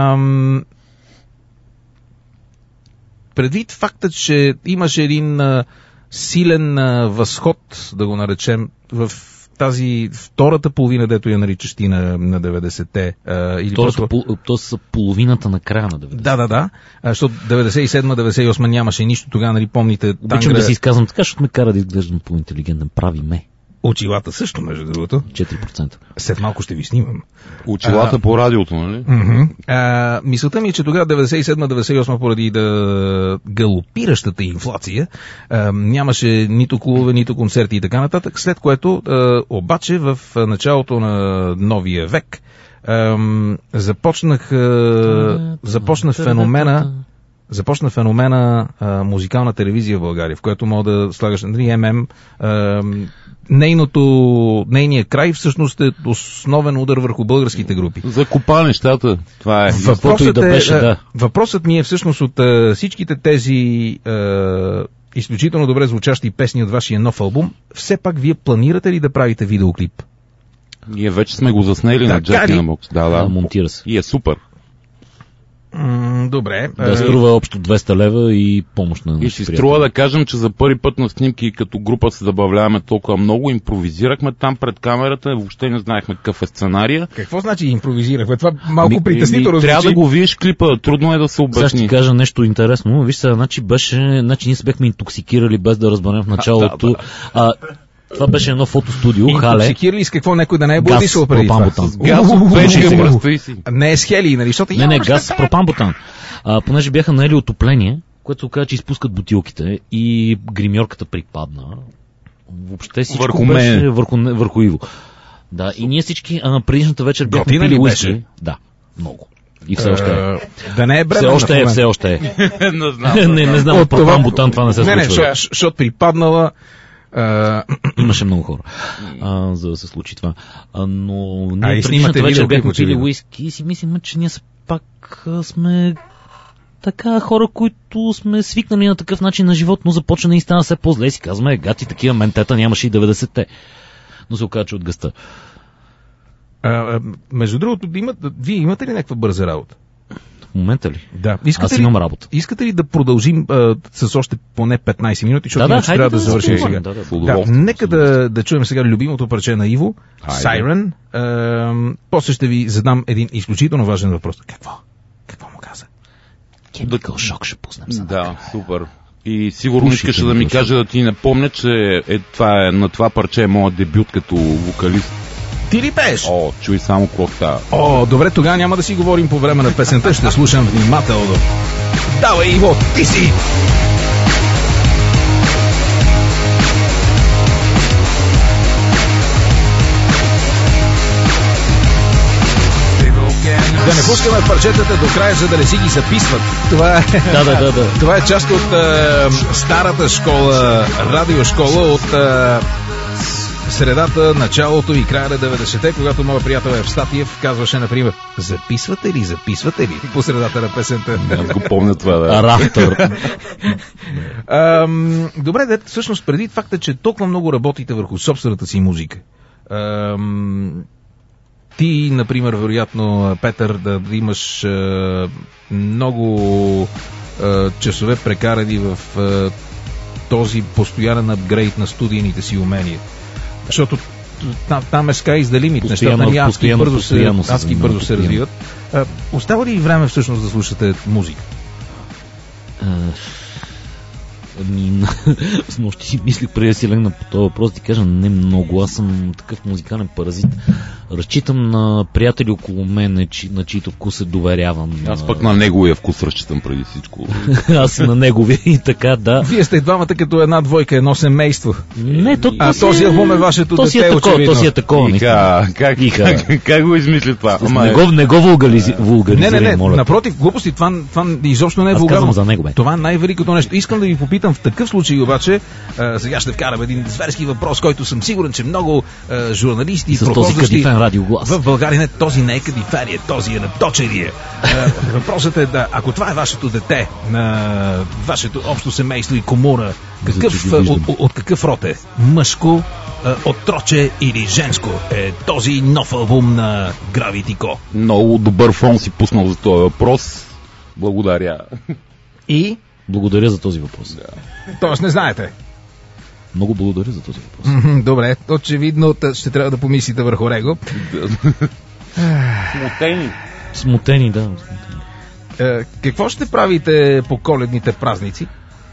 Предвид факта, че имаше един силен възход, да го наречем, в тази втората половина, дето я наричаш ти на 90-те. То са половината на края на 90-те. Да. Защото 97-98 нямаше нищо, тогава, нали, помните... Обичам да си изказвам така, защото ме кара да изглеждам по-интелигентен. Прави ме. Очилата също, между другото. 4%. След малко ще ви снимам. Очилата по радиото, нали? Мисълта ми е, че тогава 97-98 поради галопиращата инфлация нямаше нито клубове, нито концерти и така нататък, след което обаче в началото на новия век започна започна феномена музикална телевизия в България, в която мога да слагаш ММ. Нейният край всъщност е основен удар върху българските групи. Закопа нещата. Това е. Въпросът ми е всъщност от всичките тези изключително добре звучащи песни от вашия нов албум, все пак вие планирате ли да правите видеоклип? Ние вече сме го заснели на Jack in the Box. Да, монтира се. И е супер. Добре. Да, струва общо 200 лева и помощ на И си струва да кажем, че за първи път на снимки като група се забавляваме толкова много, импровизирахме там пред камерата, въобще не знаехме какъв е сценария. Какво значи импровизирахме? Това малко притеснително звучи. Трябва да го видиш клипа, трудно е да се обясни. Сега ще ти кажа нещо интересно. Виж сега, значи ние се бяхме интоксикирали без да разберем в началото. Това беше едно фотостудио, Хале. Интоксикирали с какво някой да не е бодисал преди това? С газ от печка, представи си. Не е с хели, нали? Не, газ с пропан-бутан. Понеже бяха наели отопление, което каза, че изпускат бутилките и гримьорката припадна. Въобще всичко беше върху Иво. Да, и ние всички предишната вечер бяхме пили уиски. Да, много. И все още е. Да не е бременна. Все още е. Не знам. Не знам, пропан-бутан това не се случва. Не, защото припаднала. Имаше много хора, за да се случи това. Но ние предишната вечер бяхме пили уиски и си мислим, че ние пак сме така хора, които сме свикнали на такъв начин на живот, но започна и стана все по-зле. Си казваме, гати, такива ментета нямаше и 90-те. Но се оказа, че от гъста. Между другото, вие имате ли някаква бърза работа? В момента ли? Да. Аз имам работа. Искате ли да продължим с още поне 15 минути, защото трябва да завършим сега? Нека да чуем сега любимото парче на Иво, Siren. После ще ви задам един изключително важен въпрос. Какво му каза? Chemical Shock ще пуснем за Да, супер. И сигурно искаше да ми каже да ти напомня, че на това парче е моят дебют като вокалист. Ти ли пееш? Чуй само какво става. Добре, тогава няма да си говорим по време на песента, ще слушам внимателно. Давай, Иво, ти си! Да не пускаме парчетата до края, за да не си ги записват. Това е, Това е част от старата школа, радиошкола от средата, началото и края на 90-те, когато моят приятел Евстатиев казваше, например, записвате ли по средата на песента? Аз го помня това, да. Рафтър. Добре, всъщност преди факта, че толкова много работите върху собствената си музика. Ти, например, вероятно, Петър, да имаш много часове прекарани в този постоянен апгрейд на студийните си умения. Защото там е sky is the limit. Нещата адски бързо се развиват. Остава ли време всъщност да слушате музика? С нощи си мислих преди да си легна по този въпрос, ти кажа не много. Аз съм такъв музикален паразит. Разчитам на приятели около мен, на чието вкус се доверявам. Аз пък на неговия вкус разчитам преди всичко. Аз на неговия и така, да. Вие сте двамата като една двойка, едно семейство. Не, този албум е вашето дете, очевидно. То си е такова. Как го измисли това? Не го вулгаризирай, моля. Напротив, глупости, това изобщо не е вулгарно. За него, това е най-великото нещо. Искам да ви попитам в такъв случай обаче, сега ще вкарам един зверски въпрос, който съм сигурен, че много журналисти и прохождащи в България, този не е кадиферие, този е наточерие. Въпросът е ако това е вашето дете, вашето общо семейство и комуна, от какъв род е? Мъжко, отроче или женско е този нов албум на Gravity Co? Много добър фон си пуснал за този въпрос. Благодаря. И? Благодаря за този въпрос. Тоест не знаете? Много благодаря за този въпрос. Добре, очевидно ще трябва да помислите върху него. Смутени, да. Какво ще правите по коледните празници?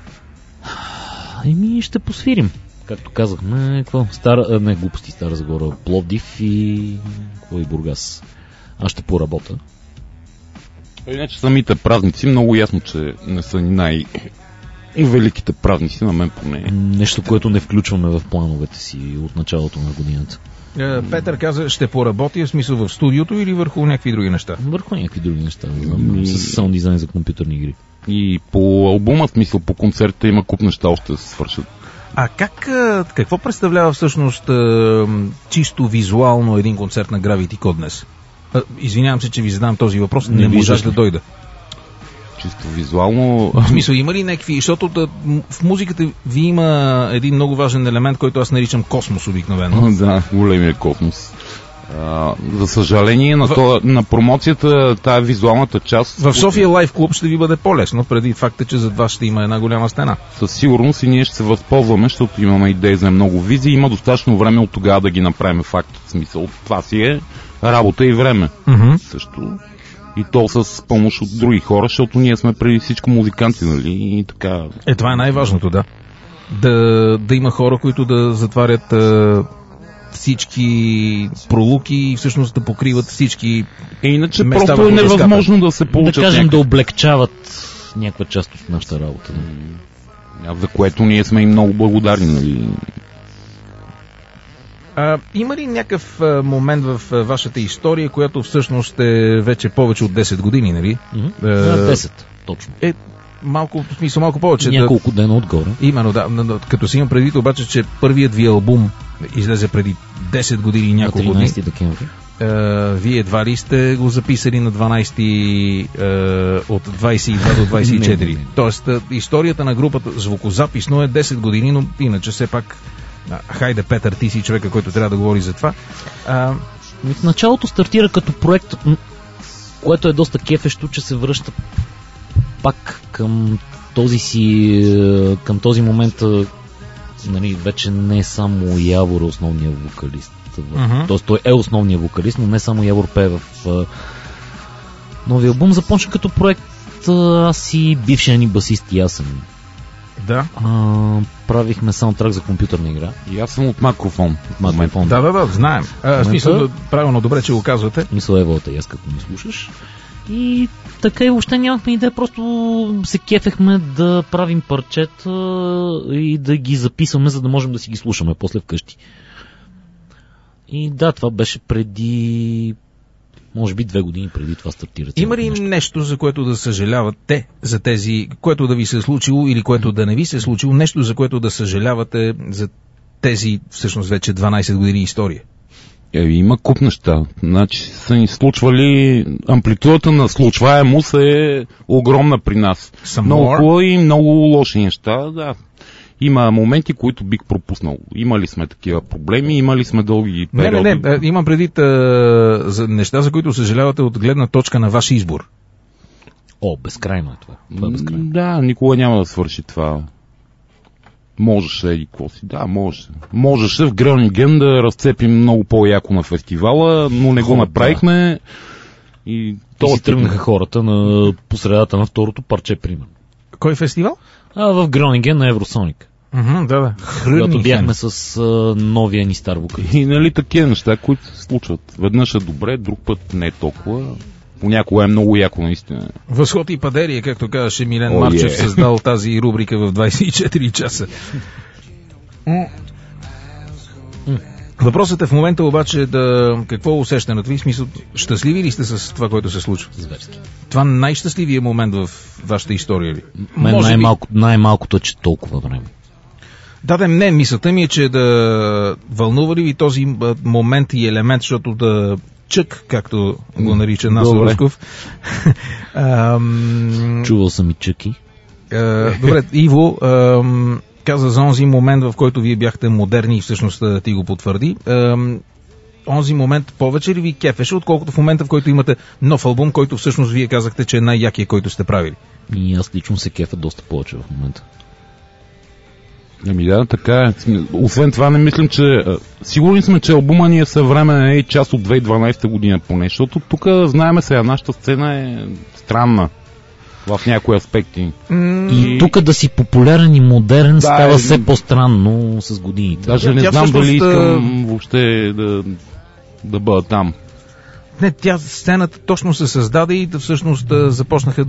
Ще посвирим. Както казахме, Стара Загора, Пловдив и Бургас. Аз ще поработя. Иначе самите празници, много ясно, че не са и великите празници, на мен поне. Нещо, което не включваме в плановете си от началото на годината. Петър каза, ще поработи в смисъл в студиото или върху някакви други неща? Върху някакви други неща. С саунд дизайн за компютърни игри. И по албума, в смисъл по концерта има куп неща още да се свършат. А какво представлява всъщност чисто визуално един концерт на Gravity Code днес? Извинявам се, че ви задам този въпрос, не можах да дойда. Чисто визуално... В смисъл, има ли някакви... Защото в музиката ви има един много важен елемент, който аз наричам космос обикновено. Да, големия космос. За съжаление, на промоцията, тая визуалната част... В София Лайф Клуб ще ви бъде по-лесно, преди факта, че зад вас ще има една голяма стена. Със сигурност и ние ще се възползваме, защото имаме идеи за много визии. Има достатъчно време от тогава да ги направим факт. В смисъл, това си е работа и време. Също. И то с помощ от други хора, защото ние сме преди всичко музиканти, нали? И така... Това е най-важното, да. Да има хора, които да затварят всички пролуки и всъщност да покриват всички иначе места. Просто е невъзможно да се получат. Да кажем, да облегчават някаква част от нашата работа. За което ние сме и много благодарни, нали? Има ли някакъв момент в вашата история, която всъщност е вече повече от 10 години, нали? 10, точно. Малко, в смисъл, малко повече. Няколко дена отгоре. Именно, да. Като си имам предвид обаче, че първият ви албум излезе преди 10 години и няколко дни. На 13 декември. Вие едва ли сте го записали на 12 от 22 до 24. Не. Тоест, историята на групата звукозаписно е 10 години, но иначе все пак хайде, Петър, ти си човека, който трябва да говори за това. В началото стартира като проект, което е доста кефещо, че се връща пак към този момент, нали, вече не е само Явор основният вокалист. Тоест той е основният вокалист, но не само Явор пее в новия албум. Започна като проект аз и бившия ни басист Ясен. Да. Правихме саундтрак за компютърна игра. И аз съм от Макрофон. Да, знаем. Смисъл, правилно, добре, че го казвате. Мисъл Евалата и аз, като ми слушаш. И така и въобще нямахме идея, просто се кефехме да правим парчета и да ги записваме, за да можем да си ги слушаме после вкъщи. И да, това беше преди, може би 2 години преди това стартира. Има ли нещо, за което да съжалявате, за тези, което да ви се е случило или което да не ви се е случило, нещо, за което да съжалявате за тези, всъщност вече 12 години история? Има куп неща. Значи са ни случвали... Амплитудата на случваемост е огромна при нас. Много хубави и много лоши неща, да. Има моменти, които бих пропуснал. Имали сме такива проблеми, имали сме дълги периоди. Не. Имам предвид за неща, за които съжалявате от гледна точка на ваш избор. Безкрайно е това. Това е безкрайно. Да, никога няма да свърши това. Можеше, какво си? Да, можеше в Гронинген да разцепим много по-яко на фестивала, но не го направихме. И си тръгнаха хората по средата на второто парче, примерно. Кой фестивал? В Гронинген на Евросоник. Да. Когато бяхме с новия ни стар вокалист. И нали такива неща, които се случват. Веднъж е добре, друг път не е толкова. Понякога е много яко, наистина. Възход и падерия, както казаше Милен Марчев, създал тази рубрика в 24 часа. Въпросът е в момента обаче какво е усещането ви? В смисъл, щастливи ли сте с това, което се случва? Зверски. Това най-щастливия момент в вашата история ли? Най-малкото е, че толкова време. Не, мисълта ми е, че да вълнува ли ви този момент и елемент, защото да чък, както го нарича Насо Русков. Чувал съм и чъки. Добре, Иво каза за онзи момент, в който вие бяхте модерни и всъщност ти го потвърди. Онзи момент повече ли ви кефеше, отколкото в момента, в който имате нов албум, който всъщност вие казахте, че е най-якия, който сте правили? И аз лично се кефа доста повече в момента. Да, така е. Освен това, не мислим, че... Сигурни сме, че албума ни е съвременен и част от 2012 година поне, защото тук знаеме сега, нашата сцена е странна в някои аспекти. И тук да си популярен и модерен става все по-странно с годините. Даже не знам дали искам въобще да бъда там. Не, сцената точно се създаде и всъщност започнаха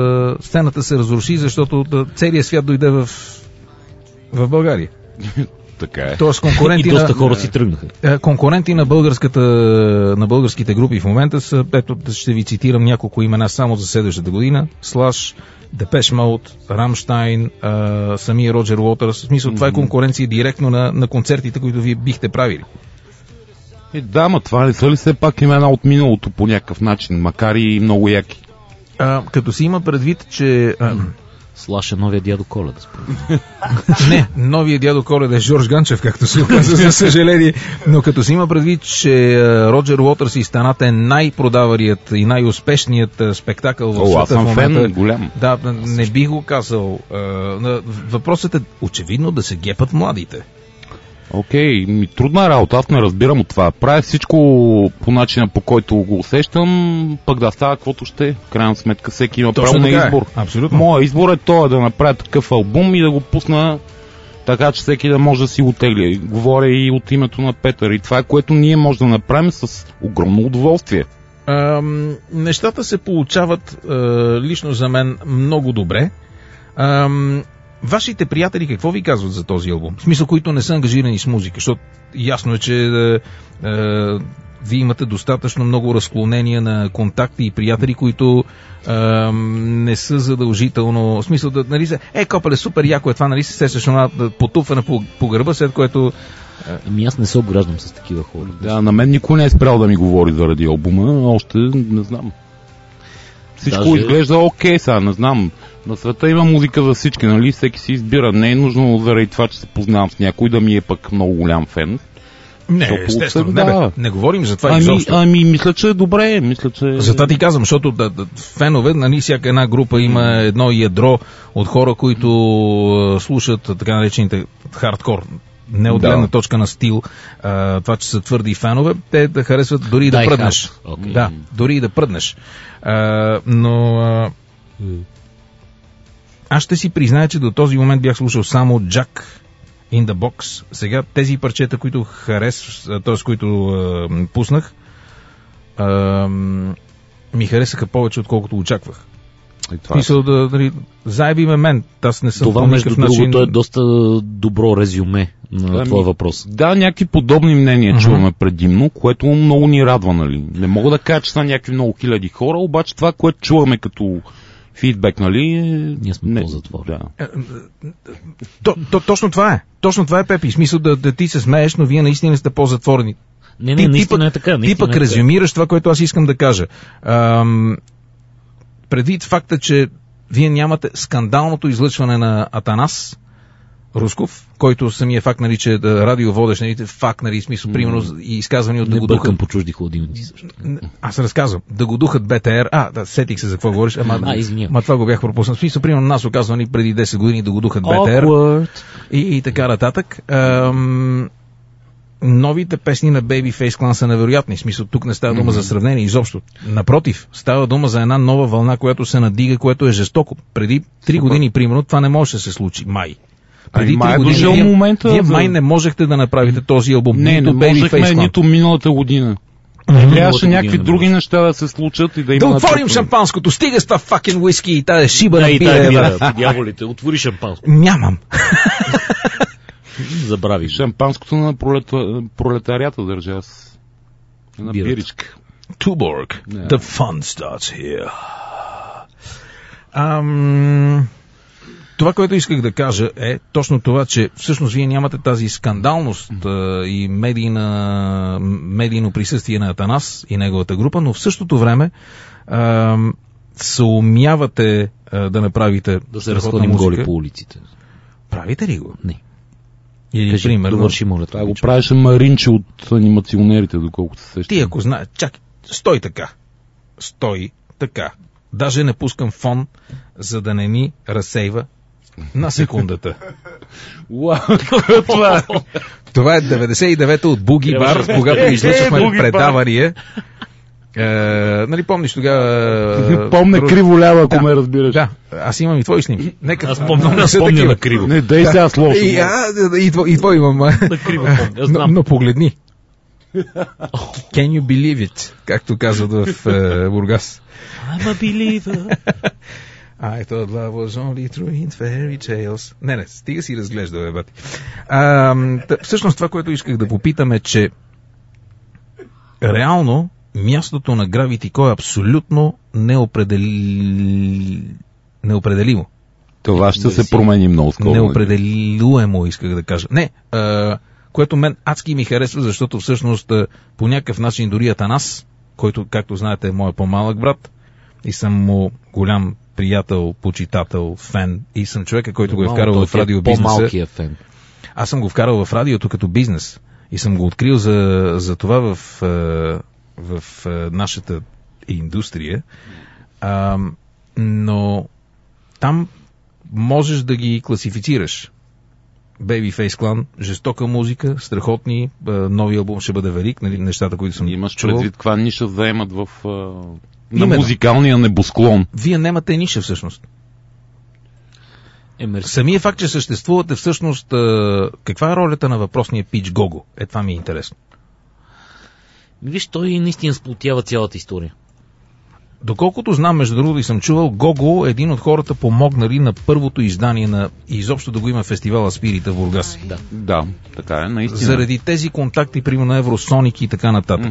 сцената се разруши, защото целият свят дойде в България. Така е. Тоест конкуренти И доста хора си тръгнаха. Конкуренти на българските групи в момента са, ето ще ви цитирам няколко имена само за следващата година. Slash, Depeche Mode, Rammstein, самия Роджер Уотърс. В смисъл, това е конкуренция директно на концертите, които вие бихте правили. Да, ма това не са ли все пак имена от миналото по някакъв начин, макар и много яки? Като си има предвид, че... Слаш е новия дядо Коледа. Не, новия дядо Коледа е Жорж Ганчев, както се оказа, за съжаление. Но като си има предвид, че Роджер Уотърс и Станата е най-продаваният и най-успешният спектакъл в света. Аз съм фен, голям. Да, не бих го казал. Въпросът е очевидно да се гепат младите. Окей, трудна работа, аз не разбирам от това. Правя всичко по начина, по който го усещам, пък да става каквото ще. В крайна сметка всеки има право на избор. Абсолютно. Моя избор е това, да направя такъв албум и да го пусна така, че всеки да може да си го тегли. Говоря и от името на Петър. И това е, което ние може да направим с огромно удоволствие. Нещата се получават лично за мен много добре. Вашите приятели какво ви казват за този албум? В смисъл, които не са ангажирани с музика, защото ясно е, че вие имате достатъчно много разклонения на контакти и приятели, които не са задължително... В смисъл, нали се, копале, супер яко е това, нали се сещаш на потупване по гърба, след което... Ами аз не се обграждам с такива хора. Да, на мен никой не е спрял да ми говори заради албума, още не знам. Всичко изглежда окей, сега, не знам. На света има музика за всички, нали? Всеки си избира. Не е нужно заради това, че се познавам с някой, да ми е пък много голям фен. Не, естествено. Не говорим за това изобщо. Мисля, че е добре. Затова ти казвам, защото фенове, нали, всяка една група има едно ядро от хора, които слушат така наречените хардкор. Не от гледна точка на стил, това, че са твърди фенове, те да харесват дори и да пръднеш. Okay. Да, дори и да пръднеш. Но аз ще си призная, че до този момент бях слушал само Jack in the Box. Сега тези парчета, които т.е. които пуснах, ми харесаха повече, отколкото очаквах. Мисъл да заеби ме мен. Аз не съм това, между другото, е доста добро резюме на твоя въпрос. Да, някакви подобни мнения чуваме предимно, което много ни радва, нали. Не мога да кажа, че са някакви много хиляди хора, обаче това, което чуваме като фидбек, нали... Ние сме по-затвор. Да. Точно това е. Точно това е, Пепи. В смисъл да ти се смееш, но вие наистина сте по-затворени. Не, наистина е така. Ти пък резюмираш това, което аз искам да кажа. Предвид факта, че вие нямате скандалното излъчване на Атанас Русков, който самия факт, нали, че радиоводещ, нали, факт, нали, смисъл, примерно, и изказвани от да го духат... по чужди хладилници също. Аз разказвам. Да го духат БТР. Сетих се за какво говориш. Ама това го бях пропуснал. Смисъл, примерно, нас оказвани преди 10 години да го духат БТР. И така нататък. Новите песни на Babyface Clan са невероятни. В смисъл, тук не става дума за сравнение изобщо. Напротив, става дума за една нова вълна, която се надига, което е жестоко. Преди 3 години, примерно, това не може да се случи. Май. Преди 3 години вие май не можехте да направите този албум. Не можехме нито миналата година. Трябваше някакви други неща да се случат и да има... Да отворим шампанското, стига с това fucking whisky и тази шиба на пире. Дяволите, отвори шампанско. Нямам. Забрави. Шампанското на пролетарията държа аз. На биричка. Tuborg. Yeah. The fun starts here. Това, което исках да кажа е точно това, че всъщност вие нямате тази скандалност и медийно присъствие на Атанас и неговата група, но в същото време се умявате да направите да се разходим голи по улиците. Правите ли го? Не. Или, кажи, примерно, довърши, моля. Това го правеше Маринче от анимационерите, доколкото се сещам. Ти ако знаеш, чакай, стой така. Даже не пускам фон, за да не ни разсейва на секундата. Това е 99-та от Буги Бар, когато излъчвахме предавания. Нали помниш тогава... Помня криво ляво, ако ме разбираш. Да, аз имам и твои снимки. Аз помня на криво. Не, дай сега с лошо. И твой имам. На криво помня, но погледни. Can you believe it? Както казват в Бургас. I'm a believer. I thought love was only true in fairy tales. Не, стига си разглежда, бе, бати. Всъщност това, което исках да попитам е, че реално мястото на Gravity Core е абсолютно неопределимо. Това ще се промени много скоро. Неопределуемо, исках да кажа. Не, което мен адски ми харесва, защото всъщност по някакъв начин дори Атанас, който, както знаете, е моят по-малък брат, и съм му голям приятел, почитател, фен, и съм човека, който го е вкарал в радиобизнеса. По-малкият фен. Аз съм го вкарал в радиото като бизнес и съм го открил за това в нашата индустрия. Но там можеш да ги класифицираш. Babyface Clan, жестока музика, страхотни, нови албум ще бъде велик, нали, нещата, които съм Имаш чувал. предвид каква ниша заемат на музикалния небосклон. Вие нямате ниша всъщност. Самия факт, че съществувате всъщност, каква е ролята на въпросния пич Гого? Това ми е интересно. Виж, той наистина сплотява цялата история. Доколкото знам, между другото и съм чувал, Гого е един от хората помогнали на първото издание на изобщо да го има фестивала Спирита в Бургас. Да, така е, наистина. Заради тези контакти, примерно на Евросоник и така нататък.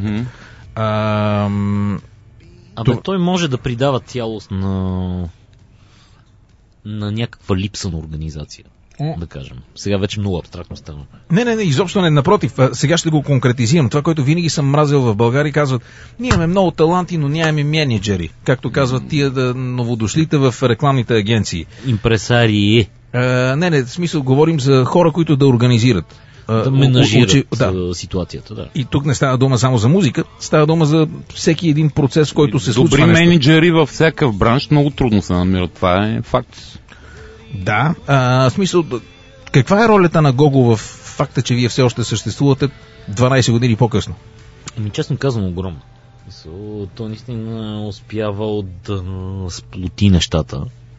Той може да придава цялост на някаква липса на организация, да кажем. Сега вече много абстрактно стана. Не, изобщо не, напротив, сега ще го конкретизирам. Това, което винаги съм мразил в България, казват, ние имаме много таланти, но нямаме менеджери. Както казват тия новодошлите в рекламните агенции. Импресарии. Не, в смисъл, говорим за хора, които да организират. Да менажират ситуацията, да. И тук не става дума само за музика, става дума за всеки един процес, в който се случва нещо. Добри менеджери във всякакъв бранш много трудно се намират. Това е факт. Да, в смисъл, каква е ролята на Гого в факта, че вие все още съществувате 12 години по-късно? Честно казвам, огромно. Той наистина успява да сплоти нещата.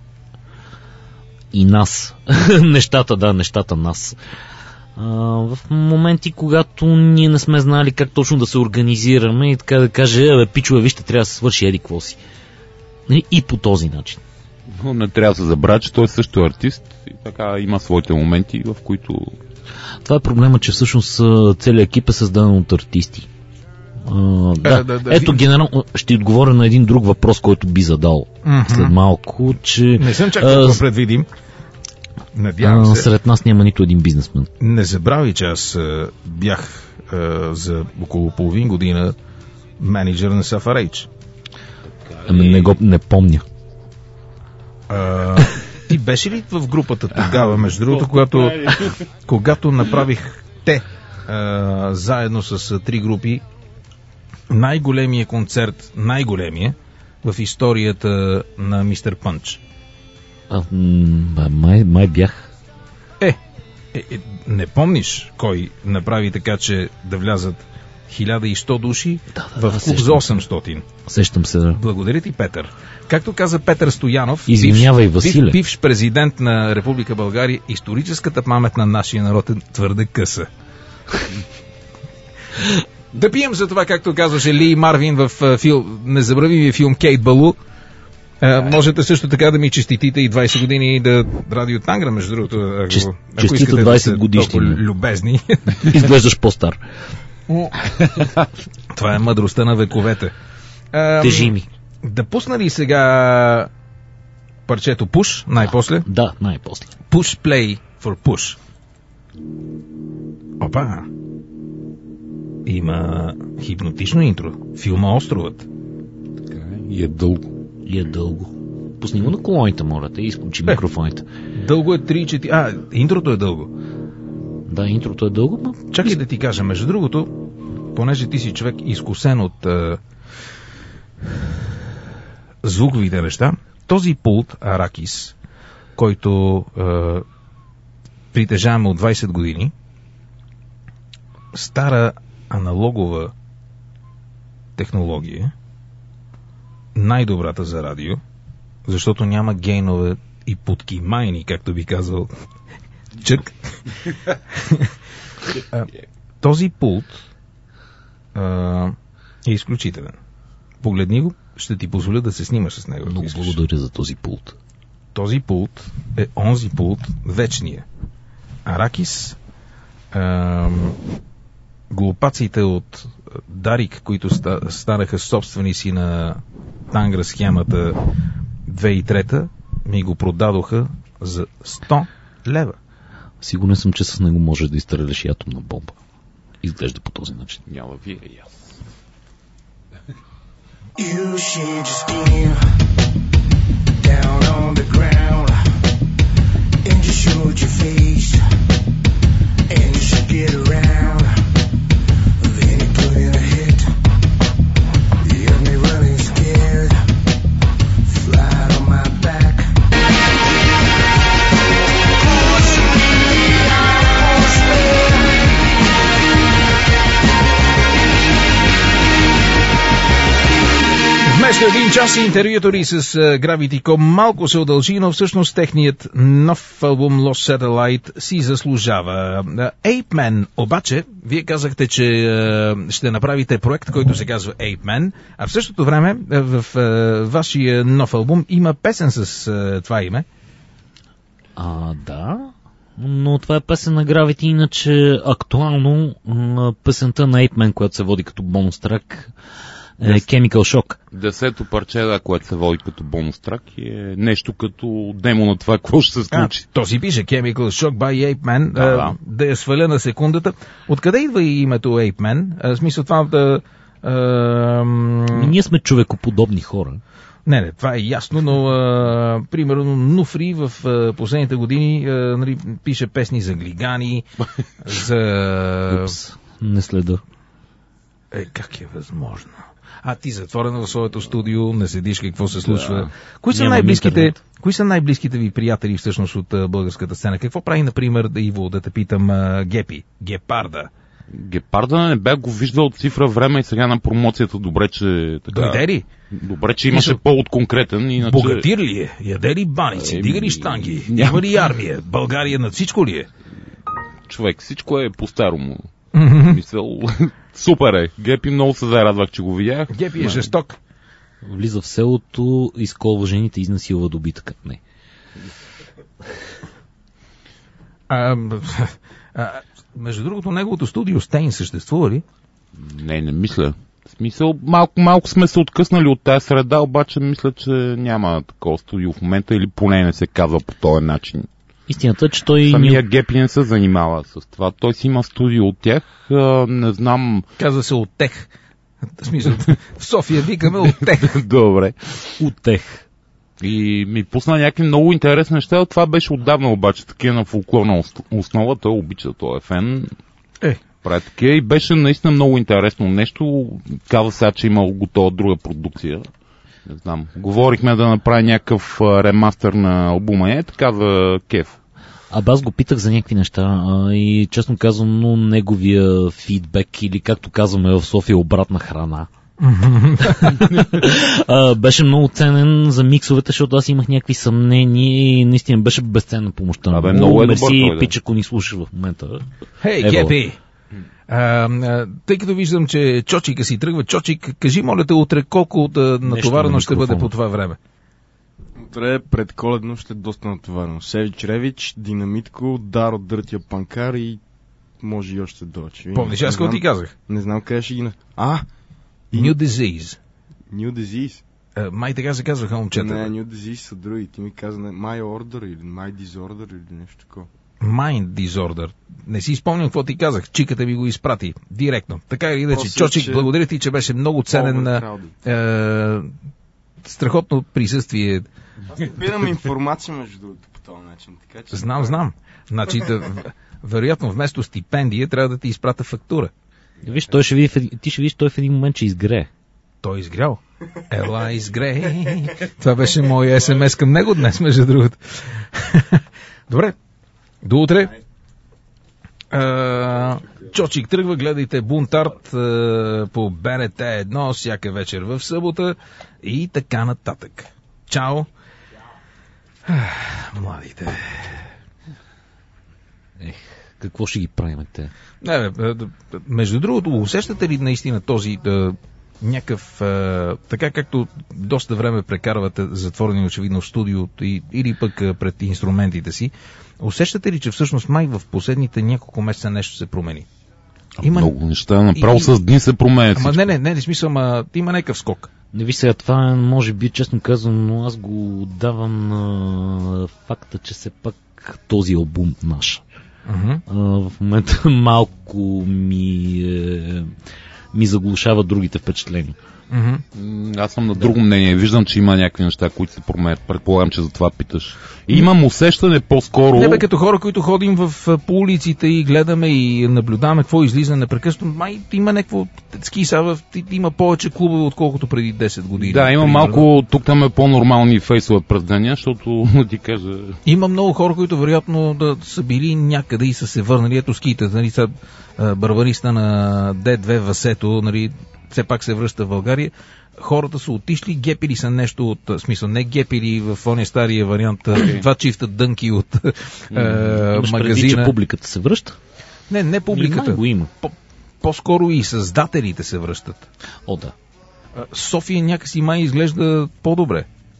И нас. нещата нас. В моменти, когато ние не сме знали как точно да се организираме и така да каже, пичове, вижте, трябва да се свърши еди какво си. И по този начин. Но не трябва да се забравя, че той е също артист и така има своите моменти, в които... Това е проблема, че всъщност целият екип е създаден от артисти. Ето, генерално, ще отговоря на един друг въпрос, който би задал след малко, че... Не съм чак да предвидим. Надявам се. Сред нас няма нито един бизнесмен. Не забравяй, че аз бях за около половин година менеджер на Сафарейч. Не помня. Ти беше ли в групата тогава, между другото, когато направих заедно с 3 групи най-големия концерт, в историята на Мистер Пънч? Май бях. Не помниш кой направи така, че да влязат 1100 души в клуб за 800? Сещам се, да. Благодаря ти, Петър. Както каза Петър Стоянов, извинявай, Василе, бивш президент на Република България, историческата памет на нашия народ е твърде къса. Да пием за това, както казваше Ли Марвин в незабравимия филм Кейт Балу. Можете също така да ми честитите и 20 години да Радио Тангра, между другото. Ако искате 20 годишни. Любезни. Изглеждаш по-стар. Това е мъдростта на вековете. Тежи ми. Да пусна ли сега парчето Push най-после? Да, най-после. Push Play for Push. Опа! Има хипнотично интро. Филма Островът. Така е. И е дълго. Пусни го на колоните, моля те, и изключи микрофоните. Дълго е 3-4... интрото е дълго. Да, интрото е дълго, но... Чакай да ти кажа, между другото, понеже ти си човек изкусен от звуковите неща, този пулт Аракис, който притежаваме от 20 години, стара аналогова технология, най-добрата за радио, защото няма гейнове и подкимайни, както би казал Чък. Този пулт е изключителен. Погледни го, ще ти позволя да се снимаш с него. Много благодаря за този пулт. този пулт е онзи пулт, вечния. Аракис, глупаците от Дарик, които станаха собственици на Тангра схемата 2003, ми го продадоха за 100 лева. Сигурен съм, че с него може да изстреляш и атомна бомба. Изглежда по този начин. Няма вие и аз. You should just kneel down on the ground and just show your face and you should get around. Then you put in a hit. You got me running scared. Flat on my back. Вместо 1 час интервюто ни с Gravity.com малко се удължи, но всъщност техният нов албум Lost Satellite си заслужава. Ape Man, обаче, вие казахте, че ще направите проект, който се казва Ape Man, а в същото време в вашия нов албум има песен с това име. Да, но това е песен на Gravity, иначе актуално песента на Ape Man, която се води като бонус трак, Chemical Shock. 10-то парче, което се води като бонус трак, е нещо като демо на това, какво ще се случи. То си пише Chemical Shock by Ape Man, да я сваля на секундата. Откъде идва и името Ape Man? В смисъл това да... Ние сме човекоподобни хора. Не, това е ясно, но примерно Нуфри в последните години нали, пише песни за глигани, за... Упс, не следа. Как е възможно? Ти затворен в своето студио, не седиш какво се случва. Да. Кои са най-близките ви приятели всъщност от българската сцена? Какво прави, например, Иво, да те питам, Гепи, Гепарда? Гепарда не бях го виждал от цифра време и сега на промоцията добре, че... Дойде ли? Добре, че имаше повод конкретен. Иначе... Богатир ли е? Яде ли баници? Дига ли щанги? Има ли армия? България над всичко ли е? Човек, всичко е по-старому. Мисъл, супер е. Гепи много се зарадвах, че го видях. Гепи е жесток. Влиза в селото, изколва жените, изнасилва добитъка. Не. Между другото, неговото студио Стейн съществува ли? Не мисля. В смисъл, малко сме се откъснали от тази среда, обаче мисля, че няма такова студио в момента или поне не се казва по този начин. Истината е, че той... Самия Гепи не се занимава с това. Той си има студио от тях, не знам... Казва се от тех. В смисъл, в София викаме от тех. Добре. От тех. И ми пусна някакви много интересни неща. Това беше отдавна обаче такива на фолклорна основа. Той обича, той е фен. Прави такива и беше наистина много интересно нещо. Казва сега, че имал готова друга продукция. Не знам. Говорихме да направи някакъв ремастър на албума. Така за кеф. Аз го питах за някакви неща и честно казвам, но неговия фидбек или както казваме в София обратна храна беше много ценен за миксовете, защото аз имах някакви съмнения и наистина беше безценна помощта. Много е мерси, добър, пич, ако ни слушаш в момента. Хей, Гепи! Тъй като виждам, че Чочика си тръгва. Чочик, кажи, моля те, утре колко натоварено ще бъде по това време? Утре предколедно ще е доста натоварено. Севич Ревич, Динамитко, Дар от Дъртия Панкар и може и още дочи. Помниш, аз какво ти казах? Не знам къде ще ги... New Disease. New Disease? Май така се казваха момчета. Не, New Disease са други. Ти ми каза My Order или My Disorder или нещо такова. Mind Disorder. Не си спомням какво ти казах. Чиката ми го изпрати директно. Така или иначе, Чочик, благодаря ти, че беше много ценен страхотно присъствие. Аз набирам информация между другото по този начин. Така, че знам. Значи, вероятно, вместо стипендия трябва да ти изпрата фактура. Виж, той ще види, ти ще видиш, той в един момент ще изгрее. Той изгрял. Ела изгрей. Това беше моя СМС към него днес, между другото. Добре. До утре. Чочик тръгва, гледайте Бунтарт по БНТ 1 всяка вечер в събота и така нататък. Чао. Младите. Какво ще ги правим те? Не, между другото, усещате ли наистина този някакъв, така както доста време прекарвате затворени очевидно в студиото или пък пред инструментите си, усещате ли, че всъщност май в последните няколко месеца нещо се промени? Много неща, направо с дни се променят. Ама не, смисъл, има някакъв скок. Не ви сега, това може би честно казвам, но аз го давам на факта, че все пак този албум наш. В момента малко ми заглушава другите впечатления. Аз съм на друго мнение. Виждам, че има някакви неща, които се променят. Предполагам, че за това питаш. И имам усещане по-скоро... Не бе, като хора, които ходим по улиците и гледаме и наблюдаваме какво излиза непрекъснато, май има някакво има повече клубове, отколкото преди 10 години. Да, има малко, тук там е по-нормални фейсове през деня, защото ти кажа... Има много хора, които вероятно да са били някъде и са се върнали. Ето ските, нали, са барбариста на D2 Васето, нали, все пак се връща в България. Хората са отишли, гепили са нещо от смисъл, не гепили в ония стария вариант, два чифта дънки от магазина. Преди, че публиката се връща? Не публиката. Го има. По-скоро и създателите се връщат. О, да. София някакси май изглежда по-добре.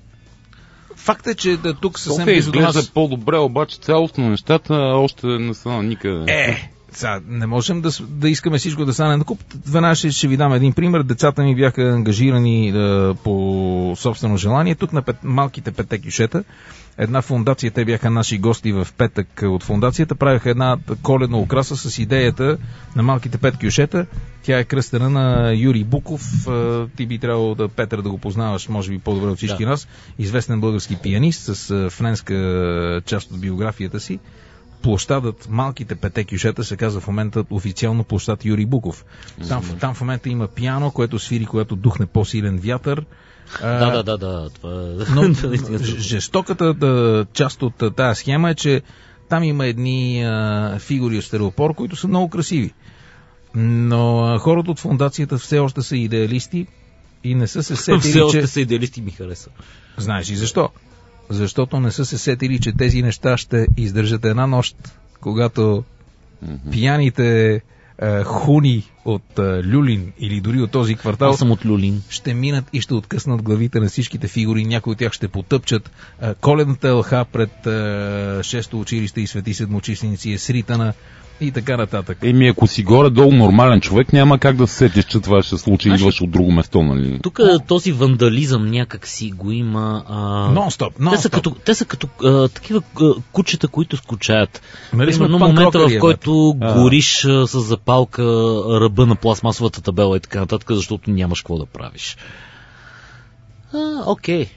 Факт е, че тук съвсем София близо до нас... изглежда по-добре, обаче цялостно нещата още не са никъде. Сега, не можем да искаме всичко да стане на куп. Веднага ще ви дам един пример. Децата ми бяха ангажирани по собствено желание. Тук на малките петте кюшета, една фондация, те бяха наши гости в петък от фондацията, правиха една коледна украса с идеята на малките пет кюшета. Тя е кръстена на Юрий Буков. Ти би трябвало Петър, да го познаваш, може би по-добре от всички нас. Известен български пианист с френска част от биографията си. Площадът Малките пете кюшета се казва в момента официално площад Юрий Буков. Там в момента има пиано, което свири, когато духне по-силен вятър. Да. Но жестоката част от тази схема е, че там има едни фигури от стереопор, които са много красиви. Но хората от фондацията все още са идеалисти и не са се сетили, все още са идеалисти, ми хареса. Знаеш и защо? Защото не са се сетили, че тези неща ще издържат една нощ, когато пияните хуни от Люлин или дори от този квартал... Аз съм от Люлин. ...ще минат и ще откъснат главите на всичките фигури, някои от тях ще потъпчат. Коледната елха пред 6-то училище и Свети Седмочисленици е сритана и така нататък. Ако си горе-долу нормален човек, няма как да се сетиш, че това ще се случи, идваш от друго место, нали? Тук този вандализъм някак си го има... Non-stop. Те са като такива кучета, които скучаят. Нали примерно момента, в който гориш с запалка ръба на пластмасовата табела и така нататък, защото нямаш какво да правиш. Окей.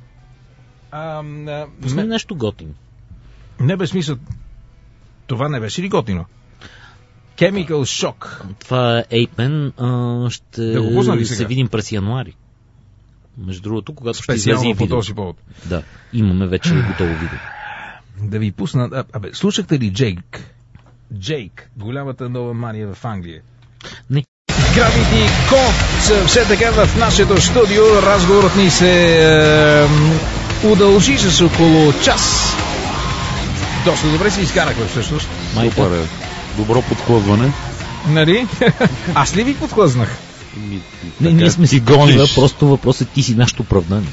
Пусни нещо готино. Не без смисъл. Това не беше ли готино? Chemical Shock. Това е Apen. Ще се видим през януари. Между другото, когато ще излезе и видео. Този повод. Да, имаме вече готово видео. Да ви пусна... слушахте ли Джейк, голямата нова мания в Англия? Не. Gravity Code, все така в нашето студио. Разговорът ни се удължи с около час. Доста добре се изкарахме всъщност. Супер е. Добро подхлъзване. Нали? Аз ли ви подхлъзнах? Не, ние сме си гонили, просто въпросът ти си нашето оправдание.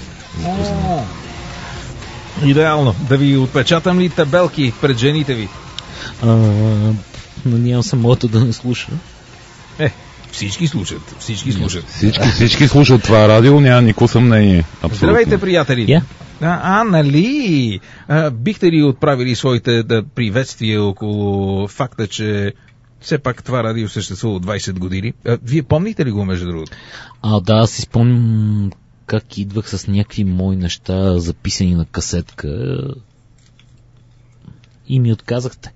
Идеално. Да ви отпечатам ли табелки пред жените ви? Надявам се моето да не слуша. Всички слушат. Всички слушат това радио, няма никакво съмнение. Абсолютно. Здравейте, приятели. Yeah. Нали? Бихте ли отправили своите приветствия около факта, че все пак това радио съществува от 20 години? Вие помните ли го, между другото? Да, си спомням как идвах с някакви мои неща, записани на касетка и ми отказахте.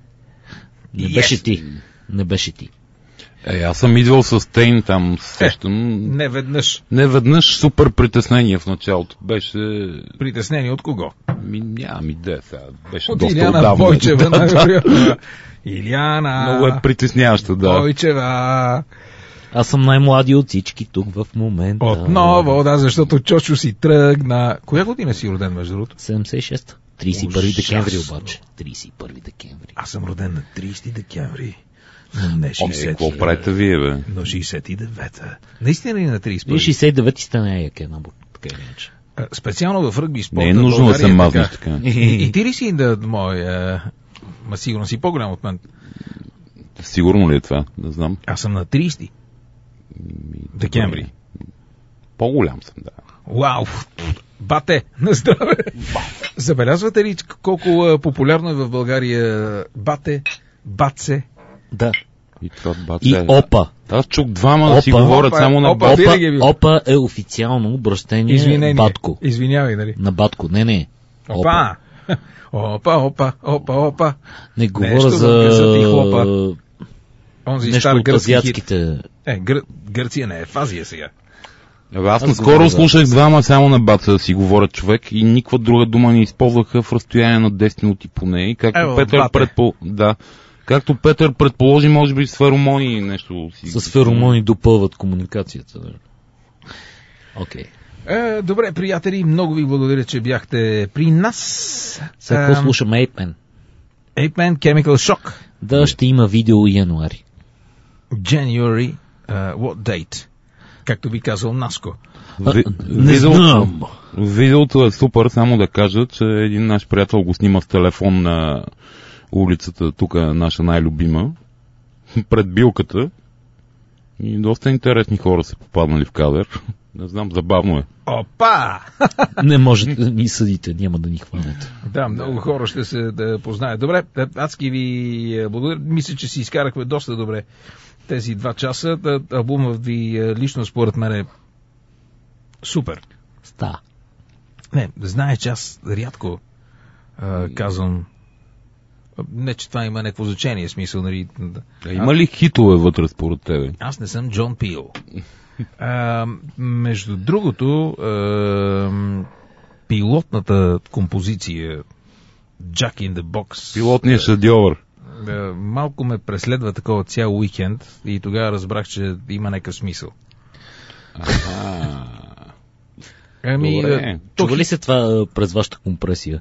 Не беше ти. Аз съм идвал с Тейн там, сещам. Не веднъж. Супер притеснение в началото. Беше... Притеснение от кого? Нямам идея сега. Беше от доста Иляна отдавна. Бойчева. Иляна. Много е притесняваща, да. Бойчева. Аз съм най-млади от всички тук в момента. Отново, защото Чочо си тръгна. Коя година си роден, между другото? 76. 31 декември обаче. 31 декември. Аз съм роден на 30 декември. Но не Какво 60. правите вие, бе? Но 69-та. Наистина ли на 31? И 69-ти стана яке набор, така или иначе. Специално в ръгби спорта. Не е нужно да се България мазнеш така. така. И ти ли си да мой... Ма сигурно си по-голям от мен. Сигурно ли е това? Не знам. Аз съм на 30 декември. По-голям съм, да. Вау! Бате, на здраве! Забелязвате ли колко популярно е в България бате, баце? Да. И това баце. И опа. Аз чух двама да си Опа. говорят Опа, само на опа. баце. Винаги е бил. Опа е официално обращение Извинение. батко. Извинявай, нали? На батко. Не. Опа! Опа! Не говоря Нещо за в гъзата и хлопа. Онзи нещо стар от гръцки хит. азиатските. Гърция не е в Азия сега. Аз Аз наскоро говоря, слушах двама само на баца да си говорят човек и никаква друга дума не използваха в разстояние на 10 минути поне. И както както Петър предположи, може би с феромони нещо си... С феромони допълват комуникацията. Окей. Добре, приятели, много ви благодаря, че бяхте при нас. Сега какво слушаме Ape Man, Chemical Shock. Да, ще има видео януари. January, what date? Както би казал Наско. Не знам. Видеото е супер, само да кажа, че един наш приятел го снима с телефон на улицата, тук е наша най-любима, пред билката. И доста интересни хора са попаднали в кадър. Не знам, забавно е. Опа! Не може да ни съдите, няма да ни хванете. Да, много хора ще се да познаят. Добре, адски ви благодаря. Мисля, че си изкарахме доста добре тези 2 часа. Албумът ви лично според мен е супер. Ста. Не, знае, че аз рядко казвам, не, че това има някакво значение, смисъл, нали. Има ли хитове вътре според тебе? Аз не съм Джон Пил. Между другото, пилотната композиция Jack in the Box. Пилотният шедьовър. Малко ме преследва такова цял уикенд и тогава разбрах, че има някакъв смисъл. Добре. Чува ли се това през вашата компресия?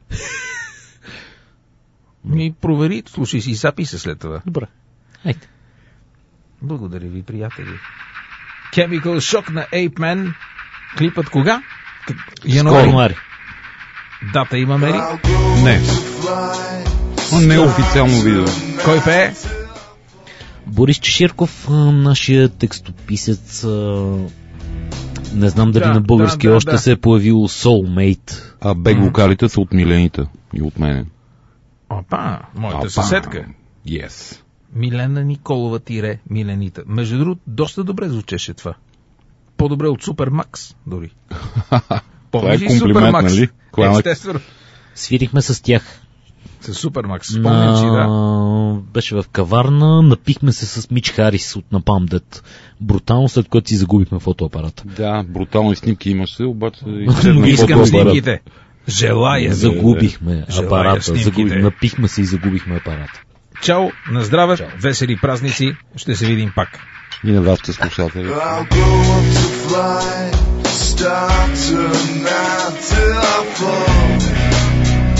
Провери, слушай си записа след това. Добре. Айде. Благодаря ви, приятели. Chemical Shock на Ape Man. Клипът кога? Януари. Дата имаме ли? Не. Не е официално видео. Кой пее? Борис Чеширков, нашия текстописец. Не знам дали на български още се е появил Soulmate. А бек вокалите са от Милените и от мене. Опа, моята съседка. Yes. Милена Николова - Миленита. Между другото, доста добре звучеше това. По-добре от Супермакс, дори. Това е комплимент, нали? Естествено. Свирихме с тях. С Супермакс. Спомням си, да. Беше в каварна, напихме се с Мич Харис от Napalm Death. Брутално, след което си загубихме фотоапарата. Да, брутални снимки имаше, обаче... Искам снимките. Желая. Загубихме апарата. Напихме се и загубихме апарата. Чао, на здраве, весели празници, ще се видим пак. И на вашите слушатели.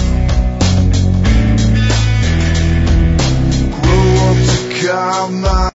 Grow up to calm my